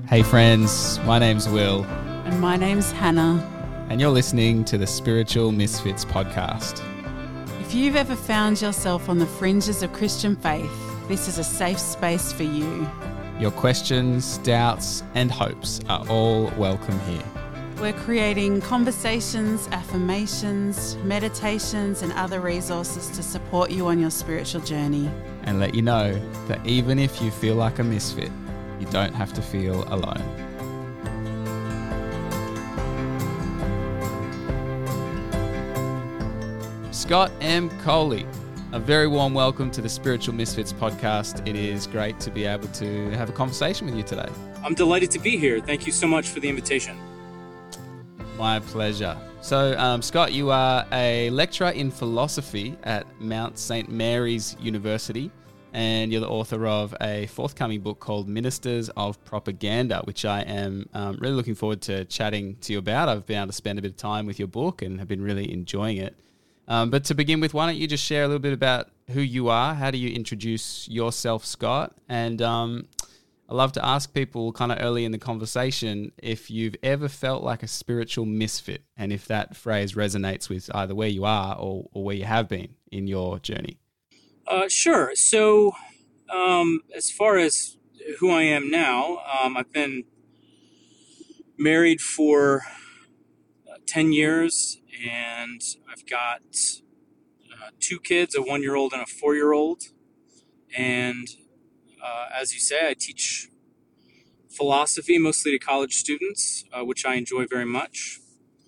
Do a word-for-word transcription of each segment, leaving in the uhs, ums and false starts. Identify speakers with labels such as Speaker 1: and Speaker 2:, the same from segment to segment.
Speaker 1: Hey friends, my name's Will.
Speaker 2: And my name's Hannah.
Speaker 1: And you're listening to the Spiritual Misfits podcast.
Speaker 2: If you've ever found yourself on the fringes of Christian faith, this is a safe space for you.
Speaker 1: Your questions, doubts, and hopes are all welcome here.
Speaker 2: We're creating conversations, affirmations, meditations, and other resources to support you on your spiritual journey.
Speaker 1: And let you know that even if you feel like a misfit, you don't have to feel alone. Scott M. Coley, a very warm welcome to the Spiritual Misfits podcast. It is great to be able to have a conversation with you today.
Speaker 3: I'm delighted to be here. Thank you so much for the invitation.
Speaker 1: My pleasure. So, um, Scott, you are a lecturer in philosophy at Mount Saint Mary's University, and you're the author of a forthcoming book called Ministers of Propaganda, which I am um, really looking forward to chatting to you about. I've been able to spend a bit of time with your book and have been really enjoying it. Um, but to begin with, why don't you just share a little bit about who you are? How do you introduce yourself, Scott? And um, I love to ask people kind of early in the conversation if you've ever felt like a spiritual misfit, and if that phrase resonates with either where you are or, or where you have been in your journey.
Speaker 3: Uh, sure. So um, as far as who I am now, um, I've been married for uh, ten years, and I've got uh, two kids, a one-year-old and a four-year-old. And Uh, as you say, I teach philosophy mostly to college students, uh, which I enjoy very much.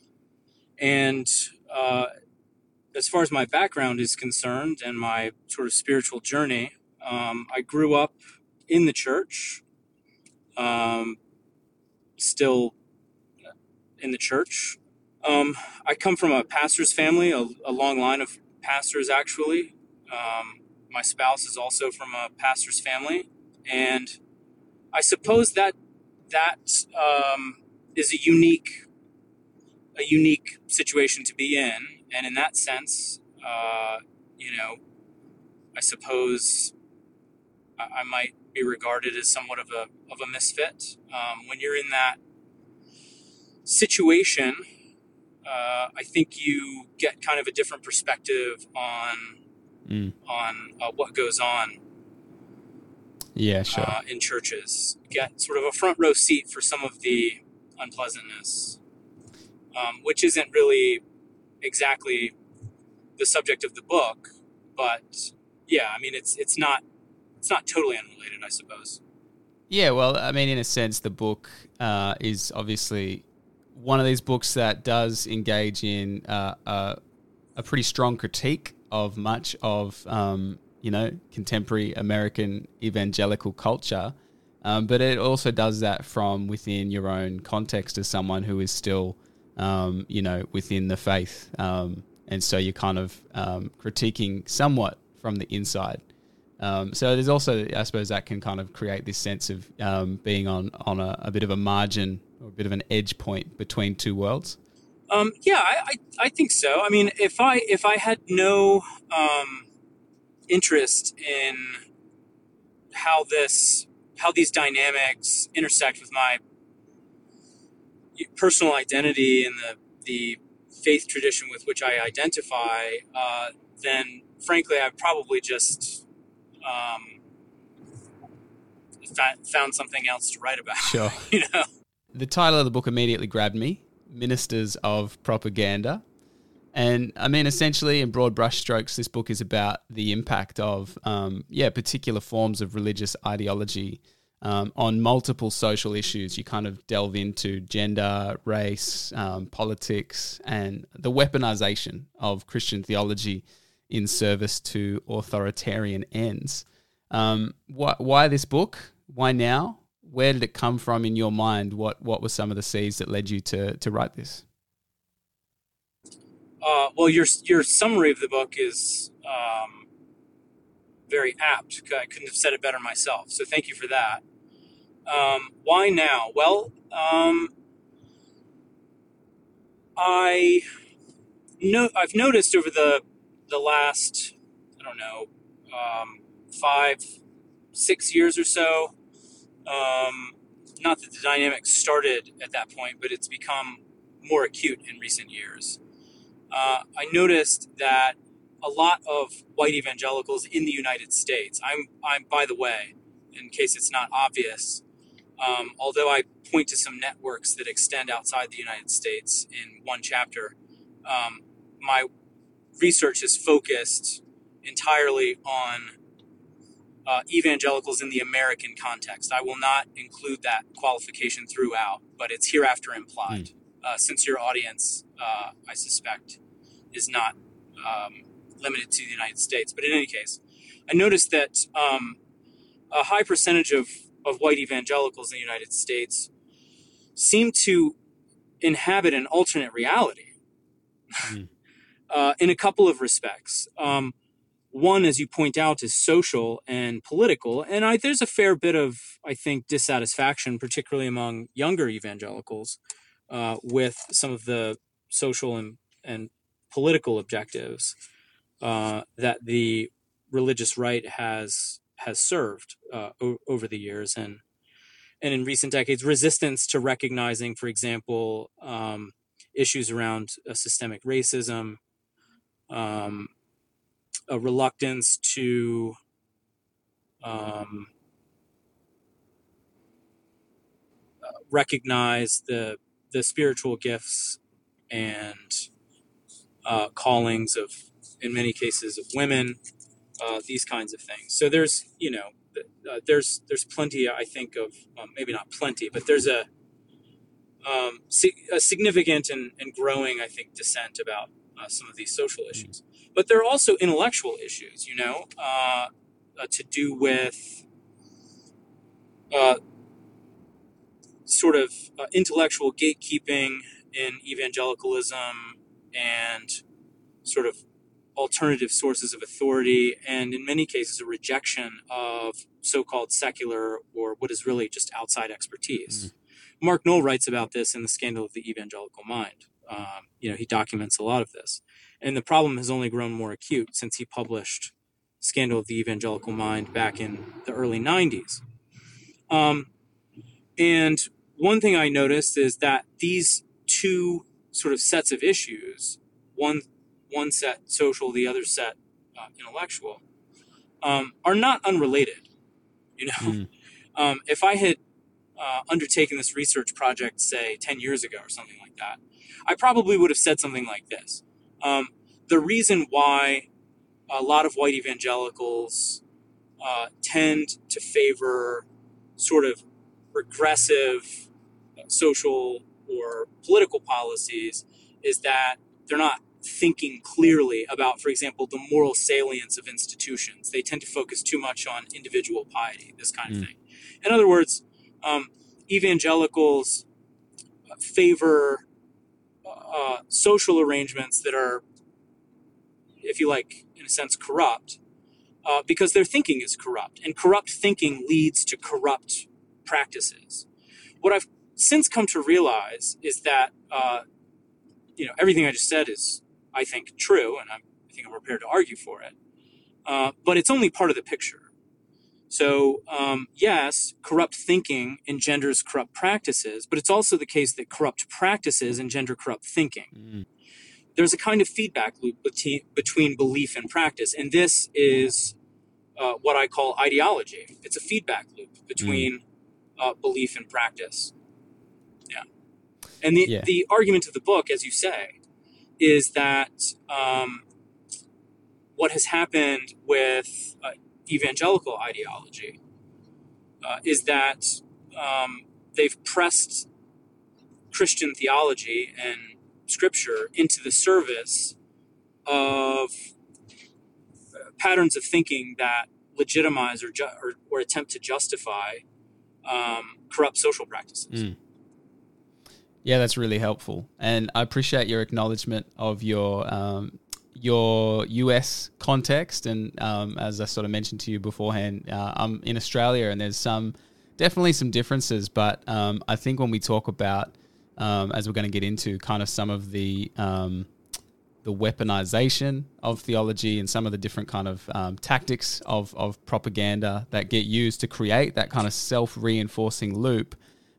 Speaker 3: And uh, as far as my background is concerned and my sort of spiritual journey, um, I grew up in the church, um, still in the church. Um, I come from a pastor's family, a, a long line of pastors, actually. Um, My spouse is also from a pastor's family, and I suppose that that um, is a unique a unique situation to be in. And in that sense, uh, you know, I suppose I, I might be regarded as somewhat of a of a misfit. Um, when you're in that situation, uh, I think you get kind of a different perspective on. Mm. on uh, what goes on
Speaker 1: yeah, sure.
Speaker 3: uh, in churches. Get sort of a front row seat for some of the unpleasantness, um, which isn't really exactly the subject of the book, but yeah, I mean, it's it's not it's not totally unrelated, I suppose.
Speaker 1: Yeah, well, I mean, in a sense, the book uh, is obviously one of these books that does engage in uh, a, a pretty strong critique of much of, um, you know, contemporary American evangelical culture. Um, but it also does that from within your own context as someone who is still, um, you know, within the faith. Um, and so you're kind of um, critiquing somewhat from the inside. Um, so there's also, I suppose, that can kind of create this sense of um, being on, on a, a bit of a margin or a bit of an edge point between two worlds.
Speaker 3: Um, yeah, I, I, I think so. I mean, if I if I had no um, interest in how this how these dynamics intersect with my personal identity and the the faith tradition with which I identify, uh, then frankly, I've probably just um, found something else to write about.
Speaker 1: Sure.
Speaker 3: You know,
Speaker 1: the title of the book immediately grabbed me. Ministers of Propaganda. And I mean, essentially, in broad brushstrokes, this book is about the impact of, um, yeah, particular forms of religious ideology um, on multiple social issues. You kind of delve into gender, race, um, politics, and the weaponization of Christian theology in service to authoritarian ends. Um, why, why this book? Why now? Where did it come from in your mind? What what were some of the seeds that led you to to write this?
Speaker 3: Uh, well, your your summary of the book is um, very apt. I couldn't have said it better myself. So thank you for that. Um, why now? Well, um, I know I've noticed over the the last I don't know um, five six years or so. Um, not that the dynamic started at that point, but it's become more acute in recent years. Uh, I noticed that a lot of white evangelicals in the United States, I'm, I'm by the way, in case it's not obvious, um, although I point to some networks that extend outside the United States in one chapter, um, my research is focused entirely on uh, evangelicals in the American context. I will not include that qualification throughout, but it's hereafter implied, mm. uh, since your audience, uh, I suspect, is not um, limited to the United States. But in any case, I noticed that um, a high percentage of, of white evangelicals in the United States seem to inhabit an alternate reality mm. uh, in a couple of respects. Um, one, as you point out, is social and political. And I, there's a fair bit of, I think, dissatisfaction, particularly among younger evangelicals, uh, with some of the social and, and political objectives uh, that the religious right has has served uh, o- over the years, and and in recent decades, resistance to recognizing, for example, um, issues around uh, systemic racism, um, a reluctance to um, uh, recognize the the spiritual gifts and uh, callings of, in many cases, of women. Uh, these kinds of things. So there's, you know, uh, there's there's plenty, I think, of um, maybe not plenty, but there's a, um, si- a significant and, and growing, I think, dissent about uh, some of these social issues. But there are also intellectual issues, you know, uh, uh, to do with uh, sort of uh, intellectual gatekeeping in evangelicalism and sort of alternative sources of authority, and in many cases a rejection of so-called secular or what is really just outside expertise. Mm. Mark Knoll writes about this in The Scandal of the Evangelical Mind. Um, you know, he documents a lot of this. And the problem has only grown more acute since he published Scandal of the Evangelical Mind back in the early nineties. Um, and one thing I noticed is that these two sort of sets of issues, one one set social, the other set uh, intellectual, um, are not unrelated. You know, mm. um, if I had uh, undertaken this research project, say, ten years ago or something like that, I probably would have said something like this. Um, the reason why a lot of white evangelicals uh, tend to favor sort of regressive social or political policies is that they're not thinking clearly about, for example, the moral salience of institutions. They tend to focus too much on individual piety, this kind of mm. thing. In other words, um, evangelicals favor uh, social arrangements that are, if you like, in a sense, corrupt, uh, because their thinking is corrupt, and corrupt thinking leads to corrupt practices. What I've since come to realize is that, uh, you know, everything I just said is, I think, true, and I'm, I think I'm prepared to argue for it. Uh, but it's only part of the picture. So, um, yes, corrupt thinking engenders corrupt practices, but it's also the case that corrupt practices engender corrupt thinking. Mm. There's a kind of feedback loop between, between belief and practice, and this is uh, what I call ideology. It's a feedback loop between mm. uh, belief and practice. Yeah. And the, yeah. the argument of the book, as you say, is that um, what has happened with uh, evangelical ideology uh, is that um, they've pressed Christian theology and scripture into the service of patterns of thinking that legitimize or, ju- or, or attempt to justify um, corrupt social practices.
Speaker 1: Mm. Yeah, that's really helpful, and I appreciate your acknowledgement of your um, your U S context. And um, as I sort of mentioned to you beforehand, uh, I'm in Australia, and there's some definitely some differences. But um, I think when we talk about, um, as we're going to get into, kind of some of the um, the weaponization of theology and some of the different kind of um, tactics of of propaganda that get used to create that kind of self-reinforcing loop.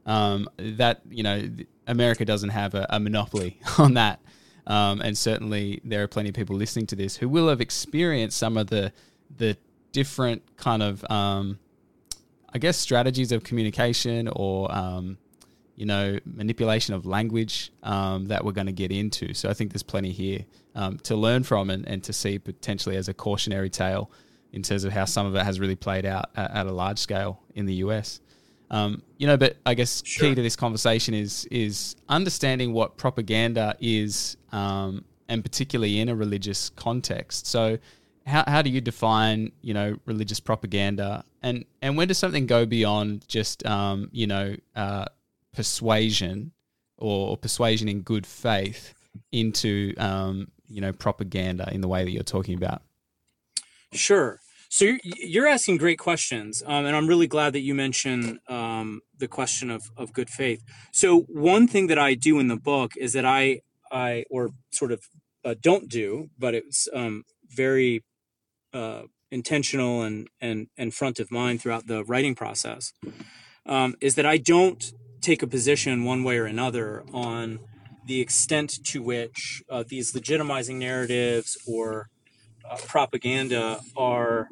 Speaker 1: Um, that, you know, America doesn't have a, a monopoly on that. Um, and certainly there are plenty of people listening to this who will have experienced some of the the different kind of, um, I guess, strategies of communication or, um, you know, manipulation of language um, that we're going to get into. So I think there's plenty here um, to learn from and, and to see potentially as a cautionary tale in terms of how some of it has really played out at, at a large scale in the U S. Um, you know, but I guess
Speaker 3: Sure.
Speaker 1: key to this conversation is is understanding what propaganda is, um, and particularly in a religious context. So, how how do you define, you know, religious propaganda, and and when does something go beyond just, um, you know, uh, persuasion or, or persuasion in good faith into, um, you know, propaganda in the way that you're talking about?
Speaker 3: Sure. So you're, you're asking great questions, um, and I'm really glad that you mentioned um, the question of, of good faith. So one thing that I do in the book is that I, I or sort of uh, don't do, but it's um, very uh, intentional and, and, and front of mind throughout the writing process, um, is that I don't take a position one way or another on the extent to which uh, these legitimizing narratives or uh, propaganda are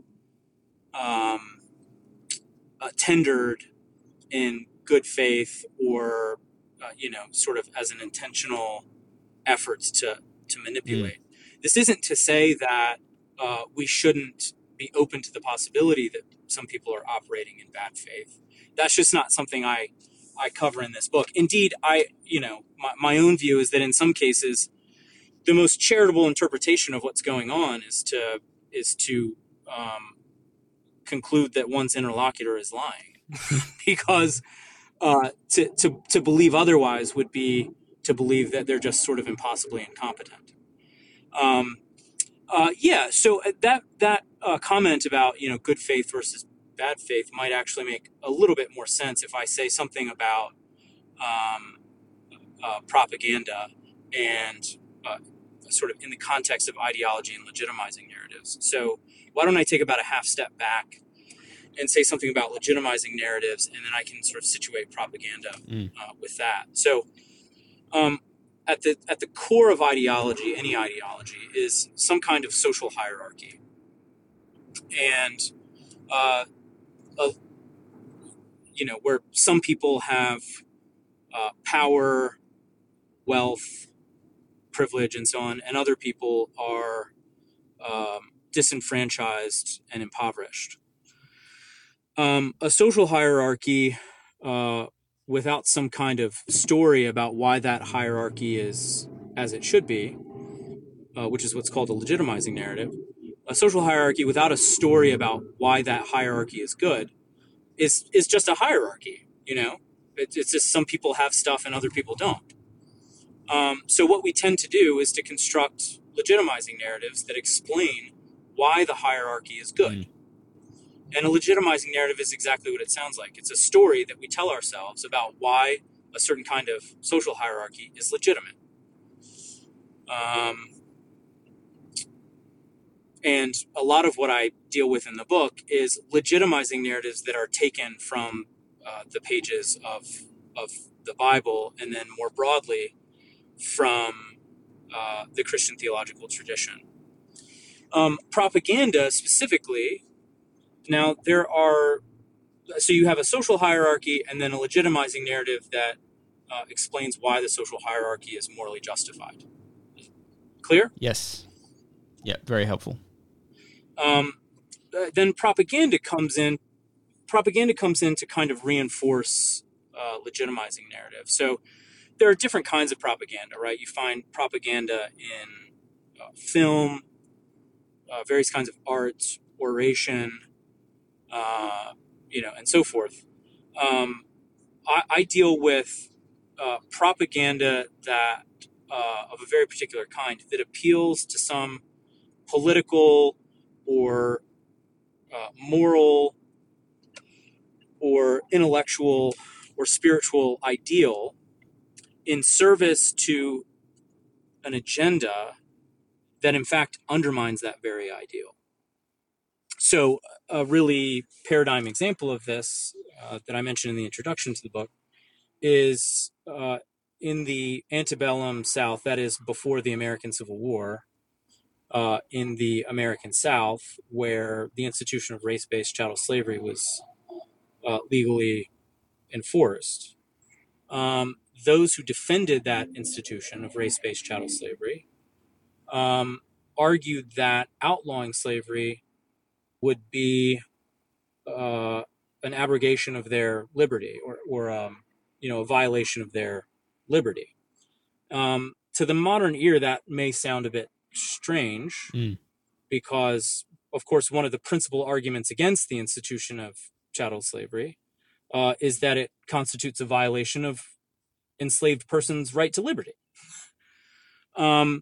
Speaker 3: Um, uh, tendered in good faith or, uh, you know, sort of as an intentional efforts to, to manipulate. Mm. This isn't to say that uh, we shouldn't be open to the possibility that some people are operating in bad faith. That's just not something I, I cover in this book. Indeed, I, you know, my, my own view is that in some cases, the most charitable interpretation of what's going on is to, is to, um, conclude that one's interlocutor is lying, because uh, to, to to believe otherwise would be to believe that they're just sort of impossibly incompetent. Um, uh, yeah, so that that uh, comment about, you know, good faith versus bad faith might actually make a little bit more sense if I say something about um, uh, propaganda and uh, sort of in the context of ideology and legitimizing narratives. So why don't I take about a half step back and say something about legitimizing narratives, and then I can sort of situate propaganda mm. uh, with that. So um, at the at the core of ideology, any ideology, is some kind of social hierarchy. And, uh, uh, you know, where some people have uh, power, wealth, privilege, and so on, and other people are um, disenfranchised and impoverished. Um, a social hierarchy uh, without some kind of story about why that hierarchy is as it should be, uh, which is what's called a legitimizing narrative, a social hierarchy without a story about why that hierarchy is good is is just a hierarchy, you know? It, it's just some people have stuff and other people don't. Um, so what we tend to do is to construct legitimizing narratives that explain why the hierarchy is good. Mm. And a legitimizing narrative is exactly what it sounds like. It's a story that we tell ourselves about why a certain kind of social hierarchy is legitimate. Um, and a lot of what I deal with in the book is legitimizing narratives that are taken from uh, the pages of, of the Bible, and then more broadly from uh, the Christian theological tradition. Um, propaganda specifically, now there are, so you have a social hierarchy and then a legitimizing narrative that uh, explains why the social hierarchy is morally justified. Clear?
Speaker 1: Yes. Yeah, very helpful.
Speaker 3: Um, uh, then propaganda comes in, propaganda comes in to kind of reinforce uh, legitimizing narrative. So there are different kinds of propaganda, right? You find propaganda in uh, film, uh, various kinds of art, oration, uh, you know, and so forth. Um, I, I deal with uh, propaganda that uh, of a very particular kind that appeals to some political or uh, moral or intellectual or spiritual ideal in service to an agenda that in fact undermines that very ideal. So a really paradigm example of this uh, that I mentioned in the introduction to the book is uh, in the antebellum South, that is before the American Civil War, uh, in the American South, where the institution of race-based chattel slavery was uh, legally enforced. Um, those who defended that institution of race-based chattel slavery um, argued that outlawing slavery would be uh, an abrogation of their liberty, or, or um, you know, a violation of their liberty. Um, to the modern ear, that may sound a bit strange,
Speaker 1: Mm.
Speaker 3: because, of course, one of the principal arguments against the institution of chattel slavery uh, is that it constitutes a violation of enslaved persons' right to liberty. Um,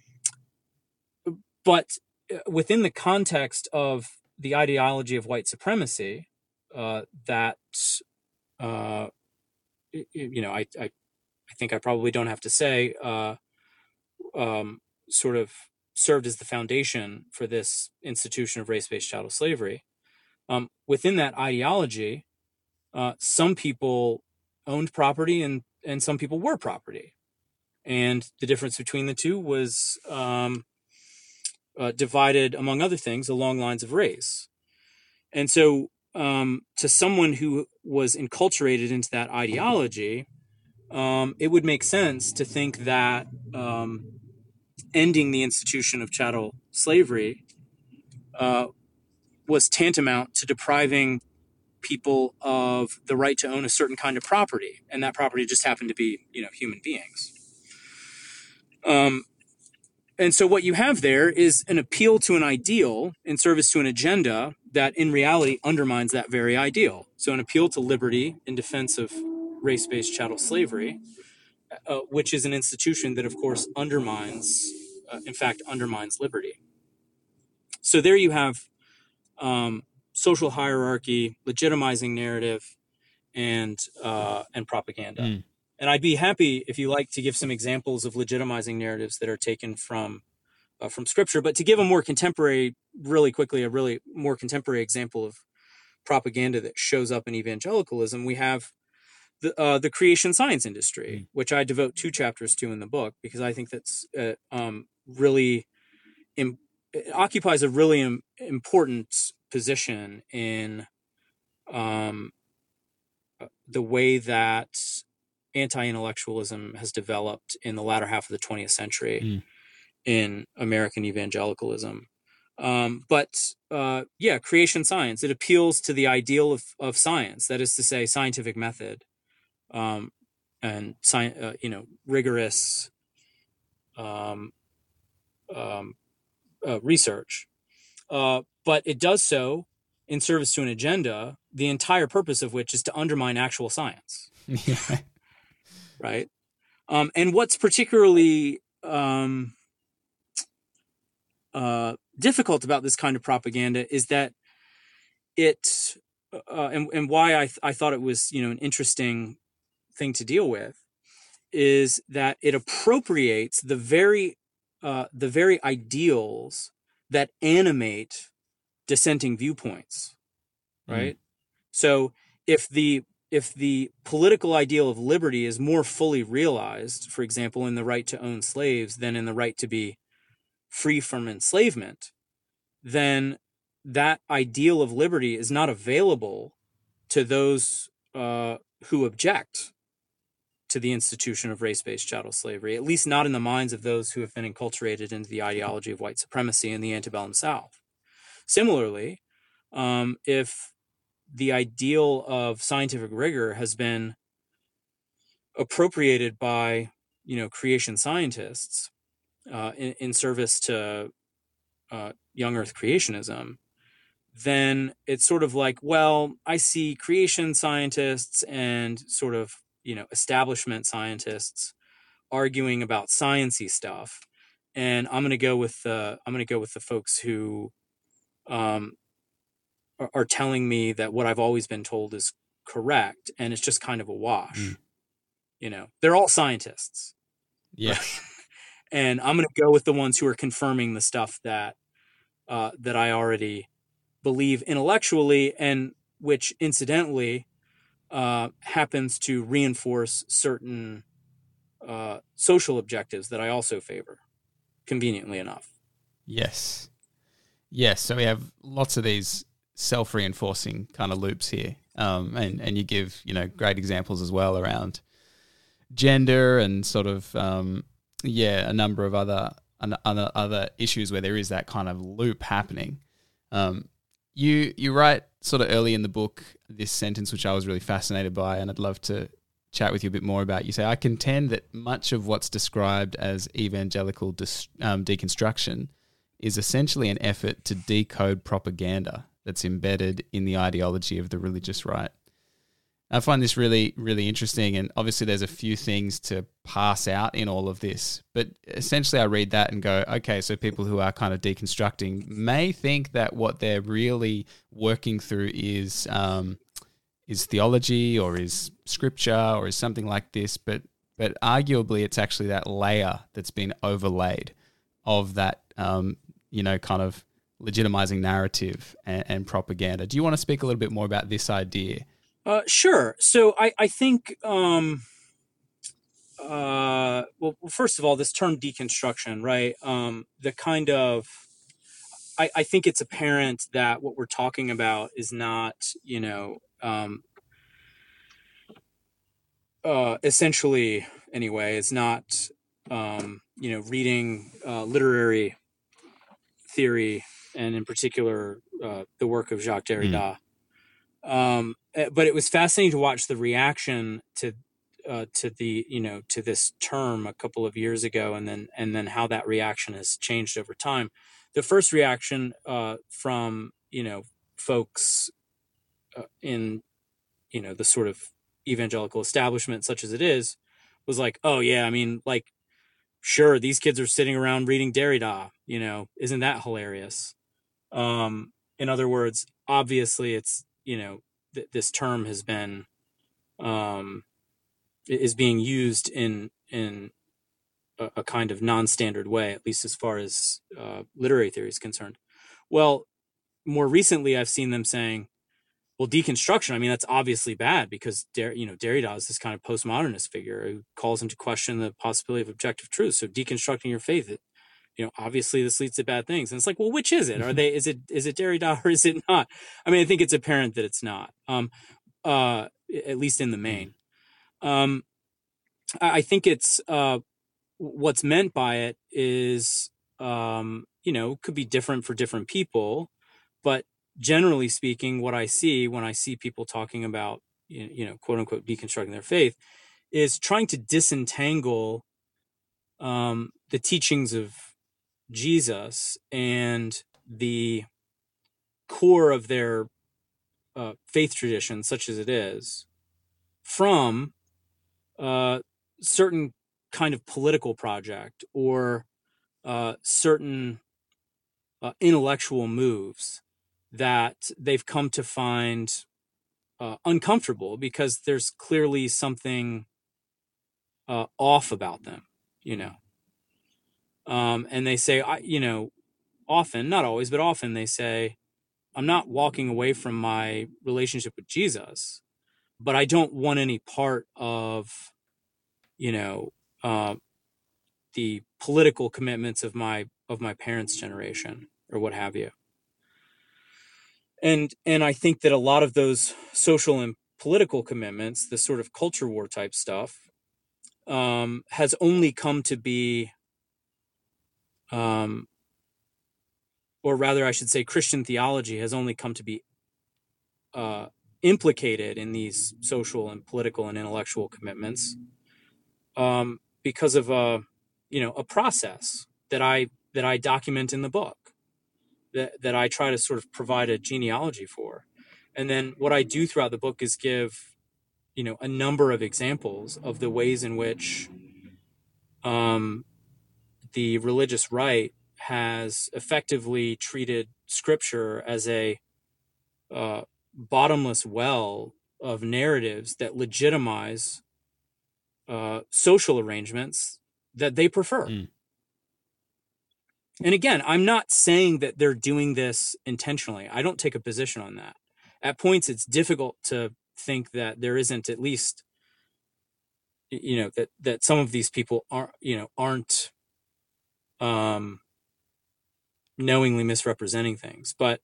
Speaker 3: but within the context of the ideology of white supremacy, uh, that uh, you know, I, I I think I probably don't have to say, uh, um, sort of served as the foundation for this institution of race-based chattel slavery. Um, within that ideology, uh, some people owned property and, and some people were property. And the difference between the two was um, uh, divided, among other things, along lines of race. And so um, to someone who was enculturated into that ideology, um, it would make sense to think that um, ending the institution of chattel slavery uh, was tantamount to depriving people of the right to own a certain kind of property, and that property just happened to be, you know, human beings. Um, and so what you have there is an appeal to an ideal in service to an agenda that in reality undermines that very ideal. So an appeal to liberty in defense of race-based chattel slavery, uh, which is an institution that, of course, undermines, uh, in fact, undermines liberty. So there you have um, social hierarchy, legitimizing narrative, and uh, and propaganda.
Speaker 1: Mm.
Speaker 3: And I'd be happy if you like to give some examples of legitimizing narratives that are taken from uh, from Scripture. But to give a more contemporary, really quickly, a really more contemporary example of propaganda that shows up in evangelicalism, we have the uh, the creation science industry, mm. which I devote two chapters to in the book, because I think that's uh, um, really im- it occupies a really im- important position in um, the way that anti-intellectualism has developed in the latter half of the twentieth century mm. in American evangelicalism. Um, but uh, yeah, creation science, it appeals to the ideal of, of science, that is to say, scientific method, um, and sci- uh, you know, rigorous um, um, uh, research. Uh, but it does so in service to an agenda, the entire purpose of which is to undermine actual science.
Speaker 1: Yeah.
Speaker 3: Right. Um, and what's particularly um, uh, difficult about this kind of propaganda is that it, uh, and, and why I, th- I thought it was, you know, an interesting thing to deal with, is that it appropriates the very, uh, the very ideals that animate dissenting viewpoints. Right. Mm. So if the If the political ideal of liberty is more fully realized, for example, in the right to own slaves than in the right to be free from enslavement, then that ideal of liberty is not available to those uh, who object to the institution of race-based chattel slavery, at least not in the minds of those who have been enculturated into the ideology of white supremacy in the antebellum South. Similarly, um, if the ideal of scientific rigor has been appropriated by, you know, creation scientists uh, in, in service to uh, young Earth creationism, then it's sort of like, well, I see creation scientists and sort of, you know, establishment scientists arguing about sciencey stuff, and I'm going to go with the I'm going to go with the folks who um, are telling me that what I've always been told is correct, and it's just kind of a wash. Mm. You know, they're all scientists.
Speaker 1: Yeah.
Speaker 3: Right? And I'm going to go with the ones who are confirming the stuff that, uh, that I already believe intellectually, and which incidentally, uh, happens to reinforce certain uh, social objectives that I also favor, conveniently enough.
Speaker 1: Yes. Yes. So we have lots of these self-reinforcing kind of loops here. Um, and, and you give, you know, great examples as well around gender and sort of, um, yeah, a number of other, other other issues where there is that kind of loop happening. Um, you you write sort of early in the book this sentence, which I was really fascinated by, and I'd love to chat with you a bit more about. You say, I contend that much of what's described as evangelical dis- um, deconstruction is essentially an effort to decode propaganda that's embedded in the ideology of the religious right. I find this really, really interesting, and obviously there's a few things to pass out in all of this, but essentially I read that and go, okay, so people who are kind of deconstructing may think that what they're really working through is um, is theology or is scripture or is something like this, but but arguably it's actually that layer that's been overlaid of that, um, you know, kind of legitimizing narrative and, and propaganda. Do you want to speak a little bit more about this idea?
Speaker 3: Uh, sure. So I, I think, um, uh, well, first of all, this term deconstruction, right? Um, the kind of, I, I think it's apparent that what we're talking about is not, you know, um, uh, essentially, anyway, it's not, um, you know, reading uh, literary theory, and in particular, uh, the work of Jacques Derrida. Mm. Um, but it was fascinating to watch the reaction to uh, to the you know to this term a couple of years ago, and then and then how that reaction has changed over time. The first reaction uh, from you know folks uh, in you know the sort of evangelical establishment, such as it is, was like, oh yeah, I mean, like, sure, these kids are sitting around reading Derrida, you know, isn't that hilarious? Um, in other words, obviously, it's you know th- this term has been um, is being used in in a, a kind of non-standard way, at least as far as uh, literary theory is concerned. Well, more recently, I've seen them saying, well, deconstruction, I mean, that's obviously bad because, Der- you know, Derrida is this kind of postmodernist figure who calls into question the possibility of objective truth. So deconstructing your faith, it, you know, obviously this leads to bad things. And it's like, well, which is it? Are they, is it, is it Derrida or is it not? I mean, I think it's apparent that it's not, um, uh, at least in the main. Um, I think it's, uh, what's meant by it is, um, you know, could be different for different people, but generally speaking, what I see when I see people talking about, you know, quote unquote, deconstructing their faith is trying to disentangle um, the teachings of Jesus and the core of their uh, faith tradition, such as it is, from uh, certain kind of political project or uh, certain uh, intellectual moves that they've come to find uh, uncomfortable because there's clearly something uh, off about them, you know. Um, and they say, I, you know, often, not always, but often they say, I'm not walking away from my relationship with Jesus, but I don't want any part of, you know, uh, the political commitments of my of my parents' generation or what have you. And and I think that a lot of those social and political commitments, the sort of culture war type stuff, um, has only come to be, um, or rather, I should say, Christian theology has only come to be uh, implicated in these social and political and intellectual commitments um, because of a, you know, a process that I that I document in the book, that that I try to sort of provide a genealogy for, and then what I do throughout the book is give, you know, a number of examples of the ways in which um, the religious right has effectively treated scripture as a uh, bottomless well of narratives that legitimize uh, social arrangements that they prefer. Mm. And again, I'm not saying that they're doing this intentionally. I don't take a position on that. At points, it's difficult to think that there isn't at least, you know, that, that some of these people aren't, you know, aren't um, knowingly misrepresenting things. But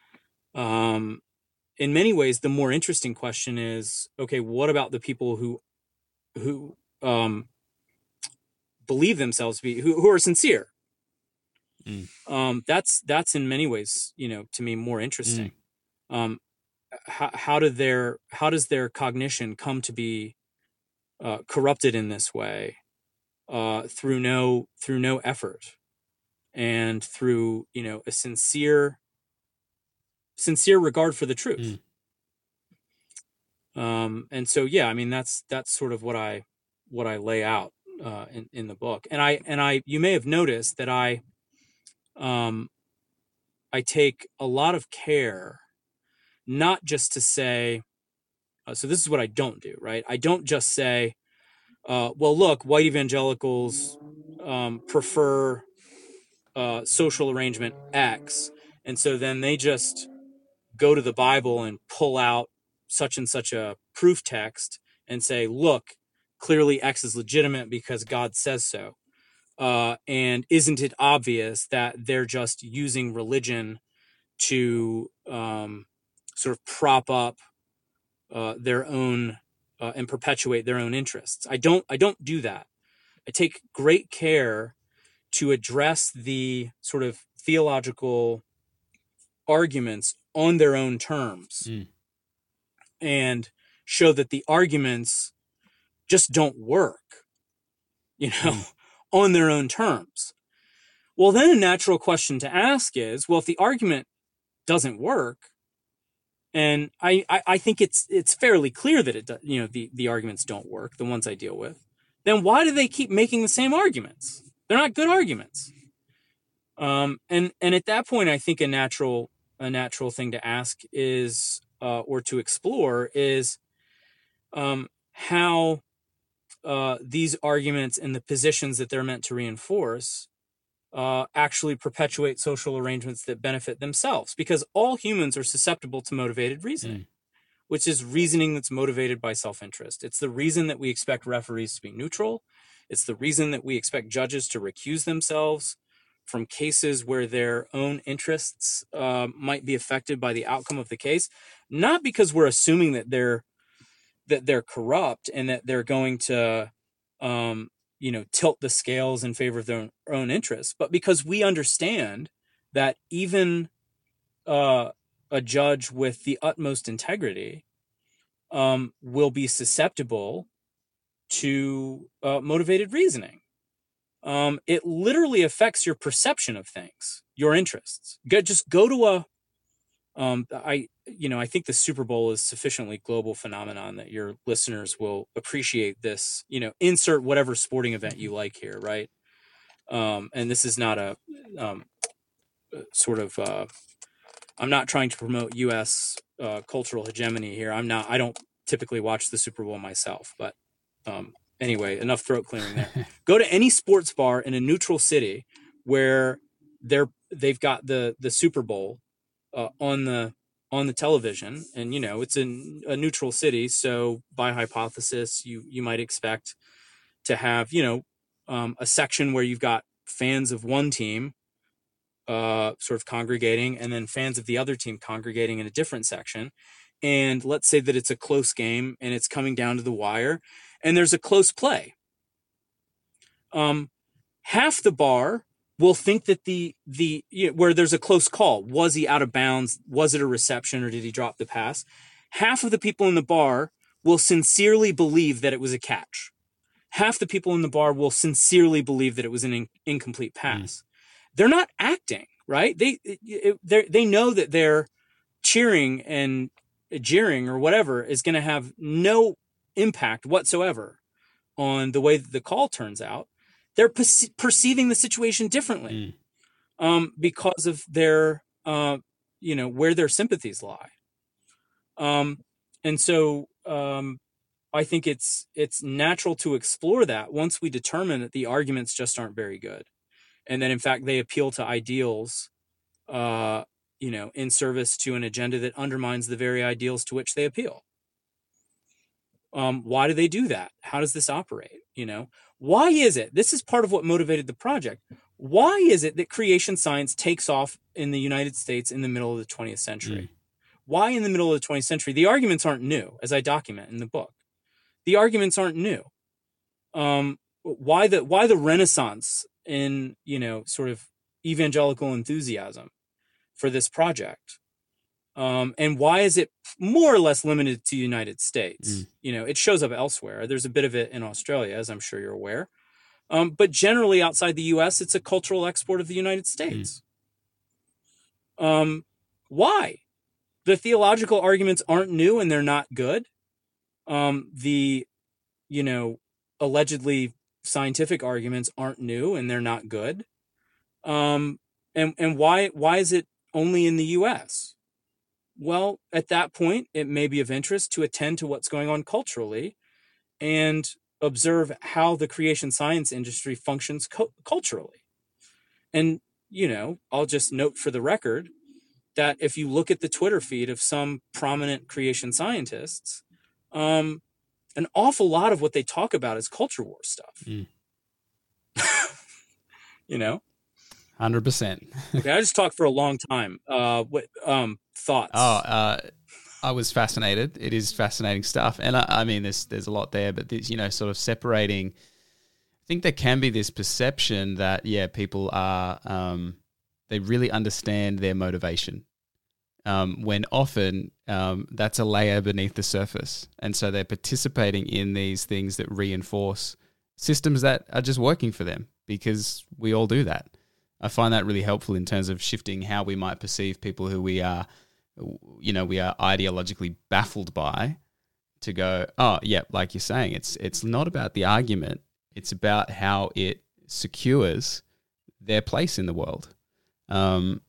Speaker 3: um, in many ways, the more interesting question is, okay, what about the people who, who um, believe themselves to be, who, who are sincere?
Speaker 1: Mm.
Speaker 3: Um, that's, that's in many ways, you know, to me, more interesting.
Speaker 1: Mm.
Speaker 3: Um, how, how did their, how does their cognition come to be uh, corrupted in this way, uh, through no, through no effort, and through, you know, a sincere, sincere regard for the truth.
Speaker 1: Mm.
Speaker 3: Um, and so, yeah, I mean, that's, that's sort of what I, what I lay out, uh, in, in the book. And I, and I, you may have noticed that I, um, I take a lot of care, not just to say, uh, so this is what I don't do, right? I don't just say, uh, well, look, white evangelicals, um, prefer, uh, social arrangement X. And so then they just go to the Bible and pull out such and such a proof text and say, look, clearly X is legitimate because God says so. Uh, and isn't it obvious that they're just using religion to um, sort of prop up uh, their own uh, and perpetuate their own interests? I don't. I don't do that. I take great care to address the sort of theological arguments on their own terms,
Speaker 1: Mm.
Speaker 3: and show that the arguments just don't work, you know,
Speaker 1: Mm.
Speaker 3: on their own terms. Well, then a natural question to ask is, well, if the argument doesn't work, and I, I, I think it's it's fairly clear that it does, you know, the, the arguments don't work, the ones I deal with, then why do they keep making the same arguments? They're not good arguments. Um, and and at that point, I think a natural a natural thing to ask is, uh, or to explore is, um, how uh, these arguments and the positions that they're meant to reinforce uh, actually perpetuate social arrangements that benefit themselves. Because all humans are susceptible to motivated reasoning,
Speaker 1: Mm.
Speaker 3: which is reasoning that's motivated by self-interest. It's the reason that we expect referees to be neutral. It's the reason that we expect judges to recuse themselves from cases where their own interests uh, might be affected by the outcome of the case, not because we're assuming that they're that they're corrupt and that they're going to, um, you know, tilt the scales in favor of their own, own interests, but because we understand that even uh, a judge with the utmost integrity um, will be susceptible to uh, motivated reasoning. Um, it literally affects your perception of things, your interests. Go, just go to a, um, I, you know, I think the Super Bowl is sufficiently global phenomenon that your listeners will appreciate this, you know, insert whatever sporting event you like here. Right. Um, and this is not a, um, sort of, uh, I'm not trying to promote U S uh, cultural hegemony here. I'm not, I don't typically watch the Super Bowl myself, but, um, anyway, enough throat clearing there. Go to any sports bar in a neutral city where they're, they've got the, the Super Bowl uh, on the, on the television, and, you know, it's in a neutral city. So by hypothesis, you, you might expect to have, you know, um, a section where you've got fans of one team uh, sort of congregating, and then fans of the other team congregating in a different section. And let's say that it's a close game and it's coming down to the wire and there's a close play. Um, half the bar will think that the, the, you know, where there's a close call, was he out of bounds? Was it a reception or did he drop the pass? Half of the people in the bar will sincerely believe that it was a catch. Half the people in the bar will sincerely believe that it was an in- incomplete pass. Mm. They're not acting, right? They, they, they know that they're cheering and jeering or whatever is going to have no impact whatsoever on the way that the call turns out. They're perce- perceiving the situation differently mm. um, because of their, uh, you know, where their sympathies lie. Um, and so um, I think it's it's natural to explore that once we determine that the arguments just aren't very good, and that in fact they appeal to ideals, uh, you know, in service to an agenda that undermines the very ideals to which they appeal. Um, why do they do that? How does this operate? You know, why is it? This is part of what motivated the project. Why is it that creation science takes off in the United States in the middle of the twentieth century? Mm. Why in the middle of the twentieth century? The arguments aren't new, as I document in the book. The arguments aren't new. Um, why the why the Renaissance in, you know, sort of evangelical enthusiasm for this project? Um, and why is it more or less limited to the United States? Mm. You know, it shows up elsewhere. There's a bit of it in Australia, as I'm sure you're aware. Um, but generally outside the U S, it's a cultural export of the United States. Mm. Um, why? The theological arguments aren't new and they're not good. Um, the, you know, allegedly scientific arguments aren't new and they're not good. Um, and, and why, why is it only in the U S? Well, at that point, it may be of interest to attend to what's going on culturally and observe how the creation science industry functions co- culturally. And, you know, I'll just note for the record that if you look at the Twitter feed of some prominent creation scientists, um, an awful lot of what they talk about is culture war stuff. Mm. You know?
Speaker 1: one hundred percent.
Speaker 3: Okay, I just talked for a long time. Uh, what um, thoughts?
Speaker 1: Oh, uh, I was fascinated. It is fascinating stuff. And I, I mean, there's there's a lot there, but this, you know, sort of separating, I think there can be this perception that, yeah, people are, um, they really understand their motivation. Um, when often um, that's a layer beneath the surface. And so they're participating in these things that reinforce systems that are just working for them, because we all do that. I find that really helpful in terms of shifting how we might perceive people who we are, you know, we are ideologically baffled by, to go, oh, yeah, like you're saying, it's it's not about the argument. It's about how it secures their place in the world. Um,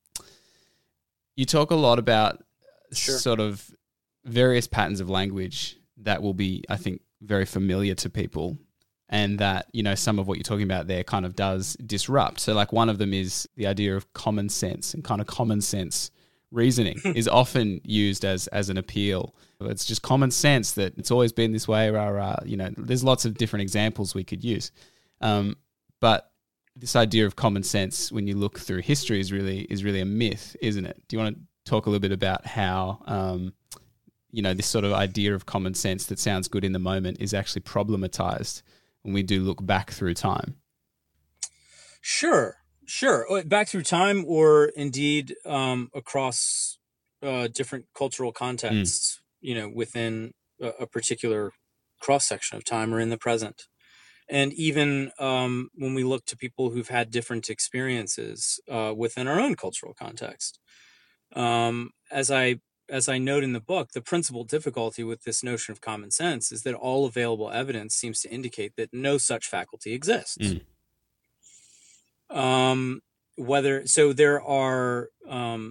Speaker 1: you talk a lot about
Speaker 3: sure.
Speaker 1: sort of various patterns of language that will be, I think, very familiar to people, and that, you know, some of what you're talking about there kind of does disrupt. So like one of them is the idea of common sense, and kind of common sense reasoning is often used as as an appeal. It's just common sense that it's always been this way, rah, rah. You know, there's lots of different examples we could use. Um, but this idea of common sense, when you look through history, is really is really a myth, isn't it? Do you want to talk a little bit about how, um, you know, this sort of idea of common sense that sounds good in the moment is actually problematized when we do look back through time?
Speaker 3: Sure, sure. Back through time, or indeed um, across uh, different cultural contexts, mm. you know, within a, a particular cross-section of time, or in the present. And even um, when we look to people who've had different experiences uh, within our own cultural context. Um, as I as I note in the book, the principal difficulty with this notion of common sense is that all available evidence seems to indicate that no such faculty exists. Mm. Um, whether so, there are um,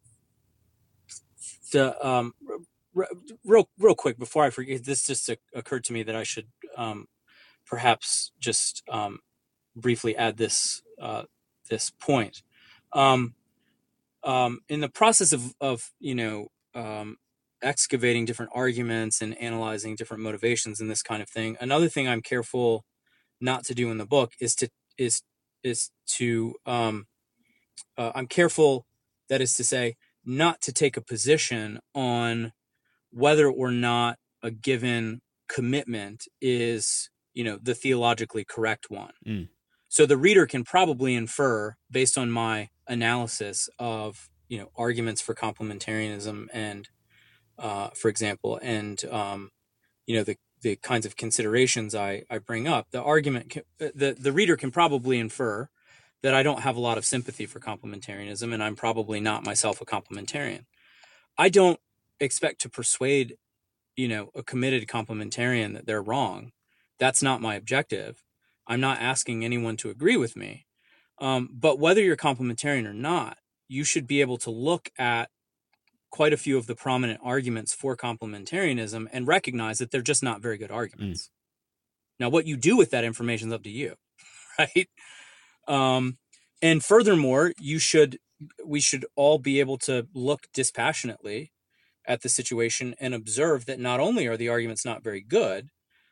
Speaker 3: the um, r- real real quick before I forget. This just occurred to me that I should. Um, Perhaps just um, briefly add this uh, this point. Um, um, in the process of of you know um, excavating different arguments and analyzing different motivations and this kind of thing, another thing I'm careful not to do in the book is to is is to um, uh, I'm careful, that is to say, not to take a position on whether or not a given commitment is, you know, the theologically correct one. Mm. So the reader can probably infer, based on my analysis of, you know, arguments for complementarianism and, uh, for example, and, um, you know, the, the kinds of considerations I, I bring up, the argument, can, the, the reader can probably infer that I don't have a lot of sympathy for complementarianism, and I'm probably not myself a complementarian. I don't expect to persuade, you know, a committed complementarian that they're wrong. That's not my objective. I'm not asking anyone to agree with me. Um, but whether you're complementarian or not, you should be able to look at quite a few of the prominent arguments for complementarianism and recognize that they're just not very good arguments. Mm. Now, what you do with that information is up to you, right? Um, and furthermore, you should, we should all be able to look dispassionately at the situation and observe that not only are the arguments not very good,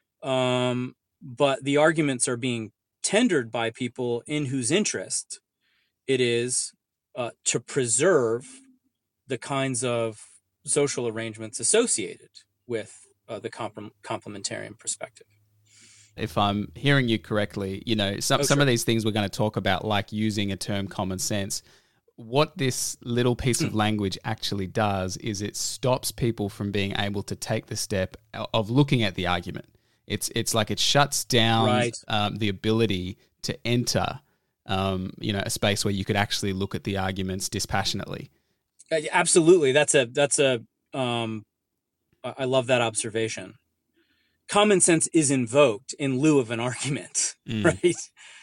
Speaker 3: um, but the arguments are being tendered by people in whose interest it is uh, to preserve the kinds of social arrangements associated with uh, the comp- complementarian perspective.
Speaker 1: If I'm hearing you correctly, you know, some,
Speaker 3: Oh,
Speaker 1: some
Speaker 3: sure.
Speaker 1: of these things we're going to talk about, like using a term common sense, what this little piece of language actually does is it stops people from being able to take the step of looking at the argument. It's it's like it shuts down
Speaker 3: Right.
Speaker 1: um, the ability to enter, um, you know, a space where you could actually look at the arguments dispassionately.
Speaker 3: Uh, Absolutely. That's a, that's a, um, I I love that observation. Common sense is invoked in lieu of an argument,
Speaker 1: Mm.
Speaker 3: right?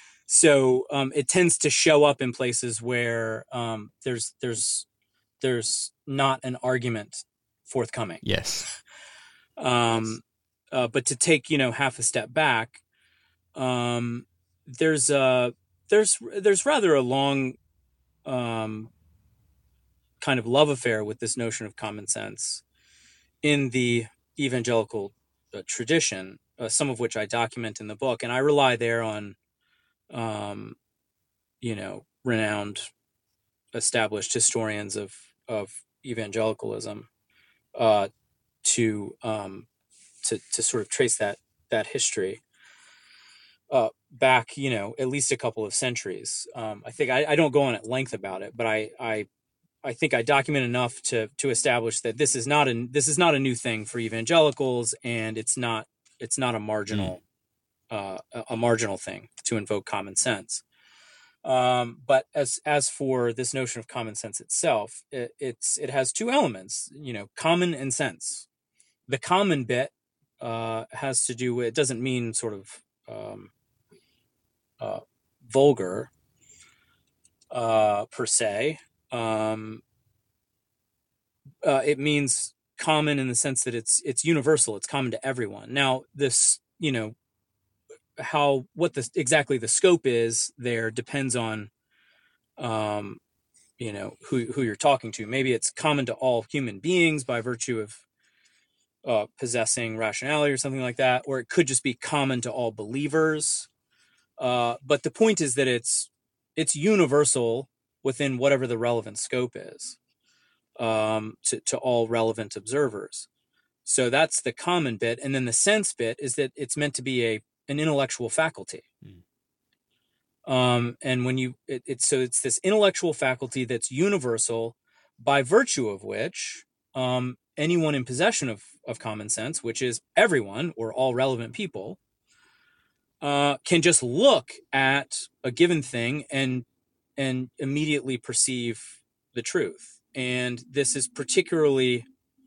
Speaker 3: So um, it tends to show up in places where um, there's there's there's not an argument forthcoming.
Speaker 1: Yes.
Speaker 3: Um, uh, but to take you know half a step back, um, there's a there's there's rather a long um, kind of love affair with this notion of common sense in the evangelical uh, tradition, uh, some of which I document in the book, and I rely there on, um, you know, renowned, established historians of of evangelicalism, uh, to um, to to sort of trace that that history uh, back, you know, at least a couple of centuries. Um, I think I, I don't go on at length about it, but I I I think I document enough to to establish that this is not a this is not a new thing for evangelicals, and it's not it's not a marginal uh, a, a marginal thing to invoke common sense. Um, but as as for this notion of common sense itself, it, it's it has two elements, you know, common and sense. The common bit uh, has to do with, it doesn't mean sort of um, uh, vulgar uh, per se. Um, uh, it means common in the sense that it's it's universal. It's common to everyone. Now, this, you know, how what the exactly the scope is there depends on, um, you know, who who you're talking to. Maybe it's common to all human beings by virtue of uh, possessing rationality or something like that, or it could just be common to all believers. Uh, but the point is that it's it's universal within whatever the relevant scope is, um, to, to all relevant observers. So that's the common bit. And then the sense bit is that it's meant to be a an intellectual faculty. Mm. Um, and when you, it, it's, so it's this intellectual faculty that's universal, by virtue of which um, anyone in possession of, of common sense, which is everyone or all relevant people, uh, can just look at a given thing and and immediately perceive the truth. And this is particularly,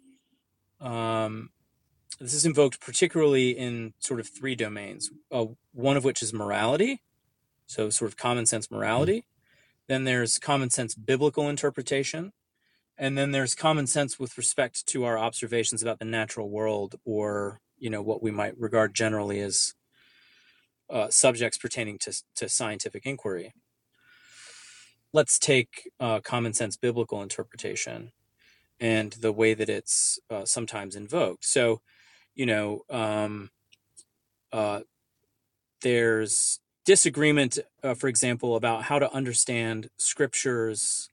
Speaker 3: um, this is invoked particularly in sort of three domains, uh, one of which is morality, so sort of common sense morality. Mm-hmm. Then there's common sense biblical interpretation. And then there's common sense with respect to our observations about the natural world, or, you know, what we might regard generally as uh, subjects pertaining to, to scientific inquiry. Let's take uh, common sense biblical interpretation and the way that it's uh, sometimes invoked. So, you know, um, uh, there's disagreement, uh, for example, about how to understand scripture's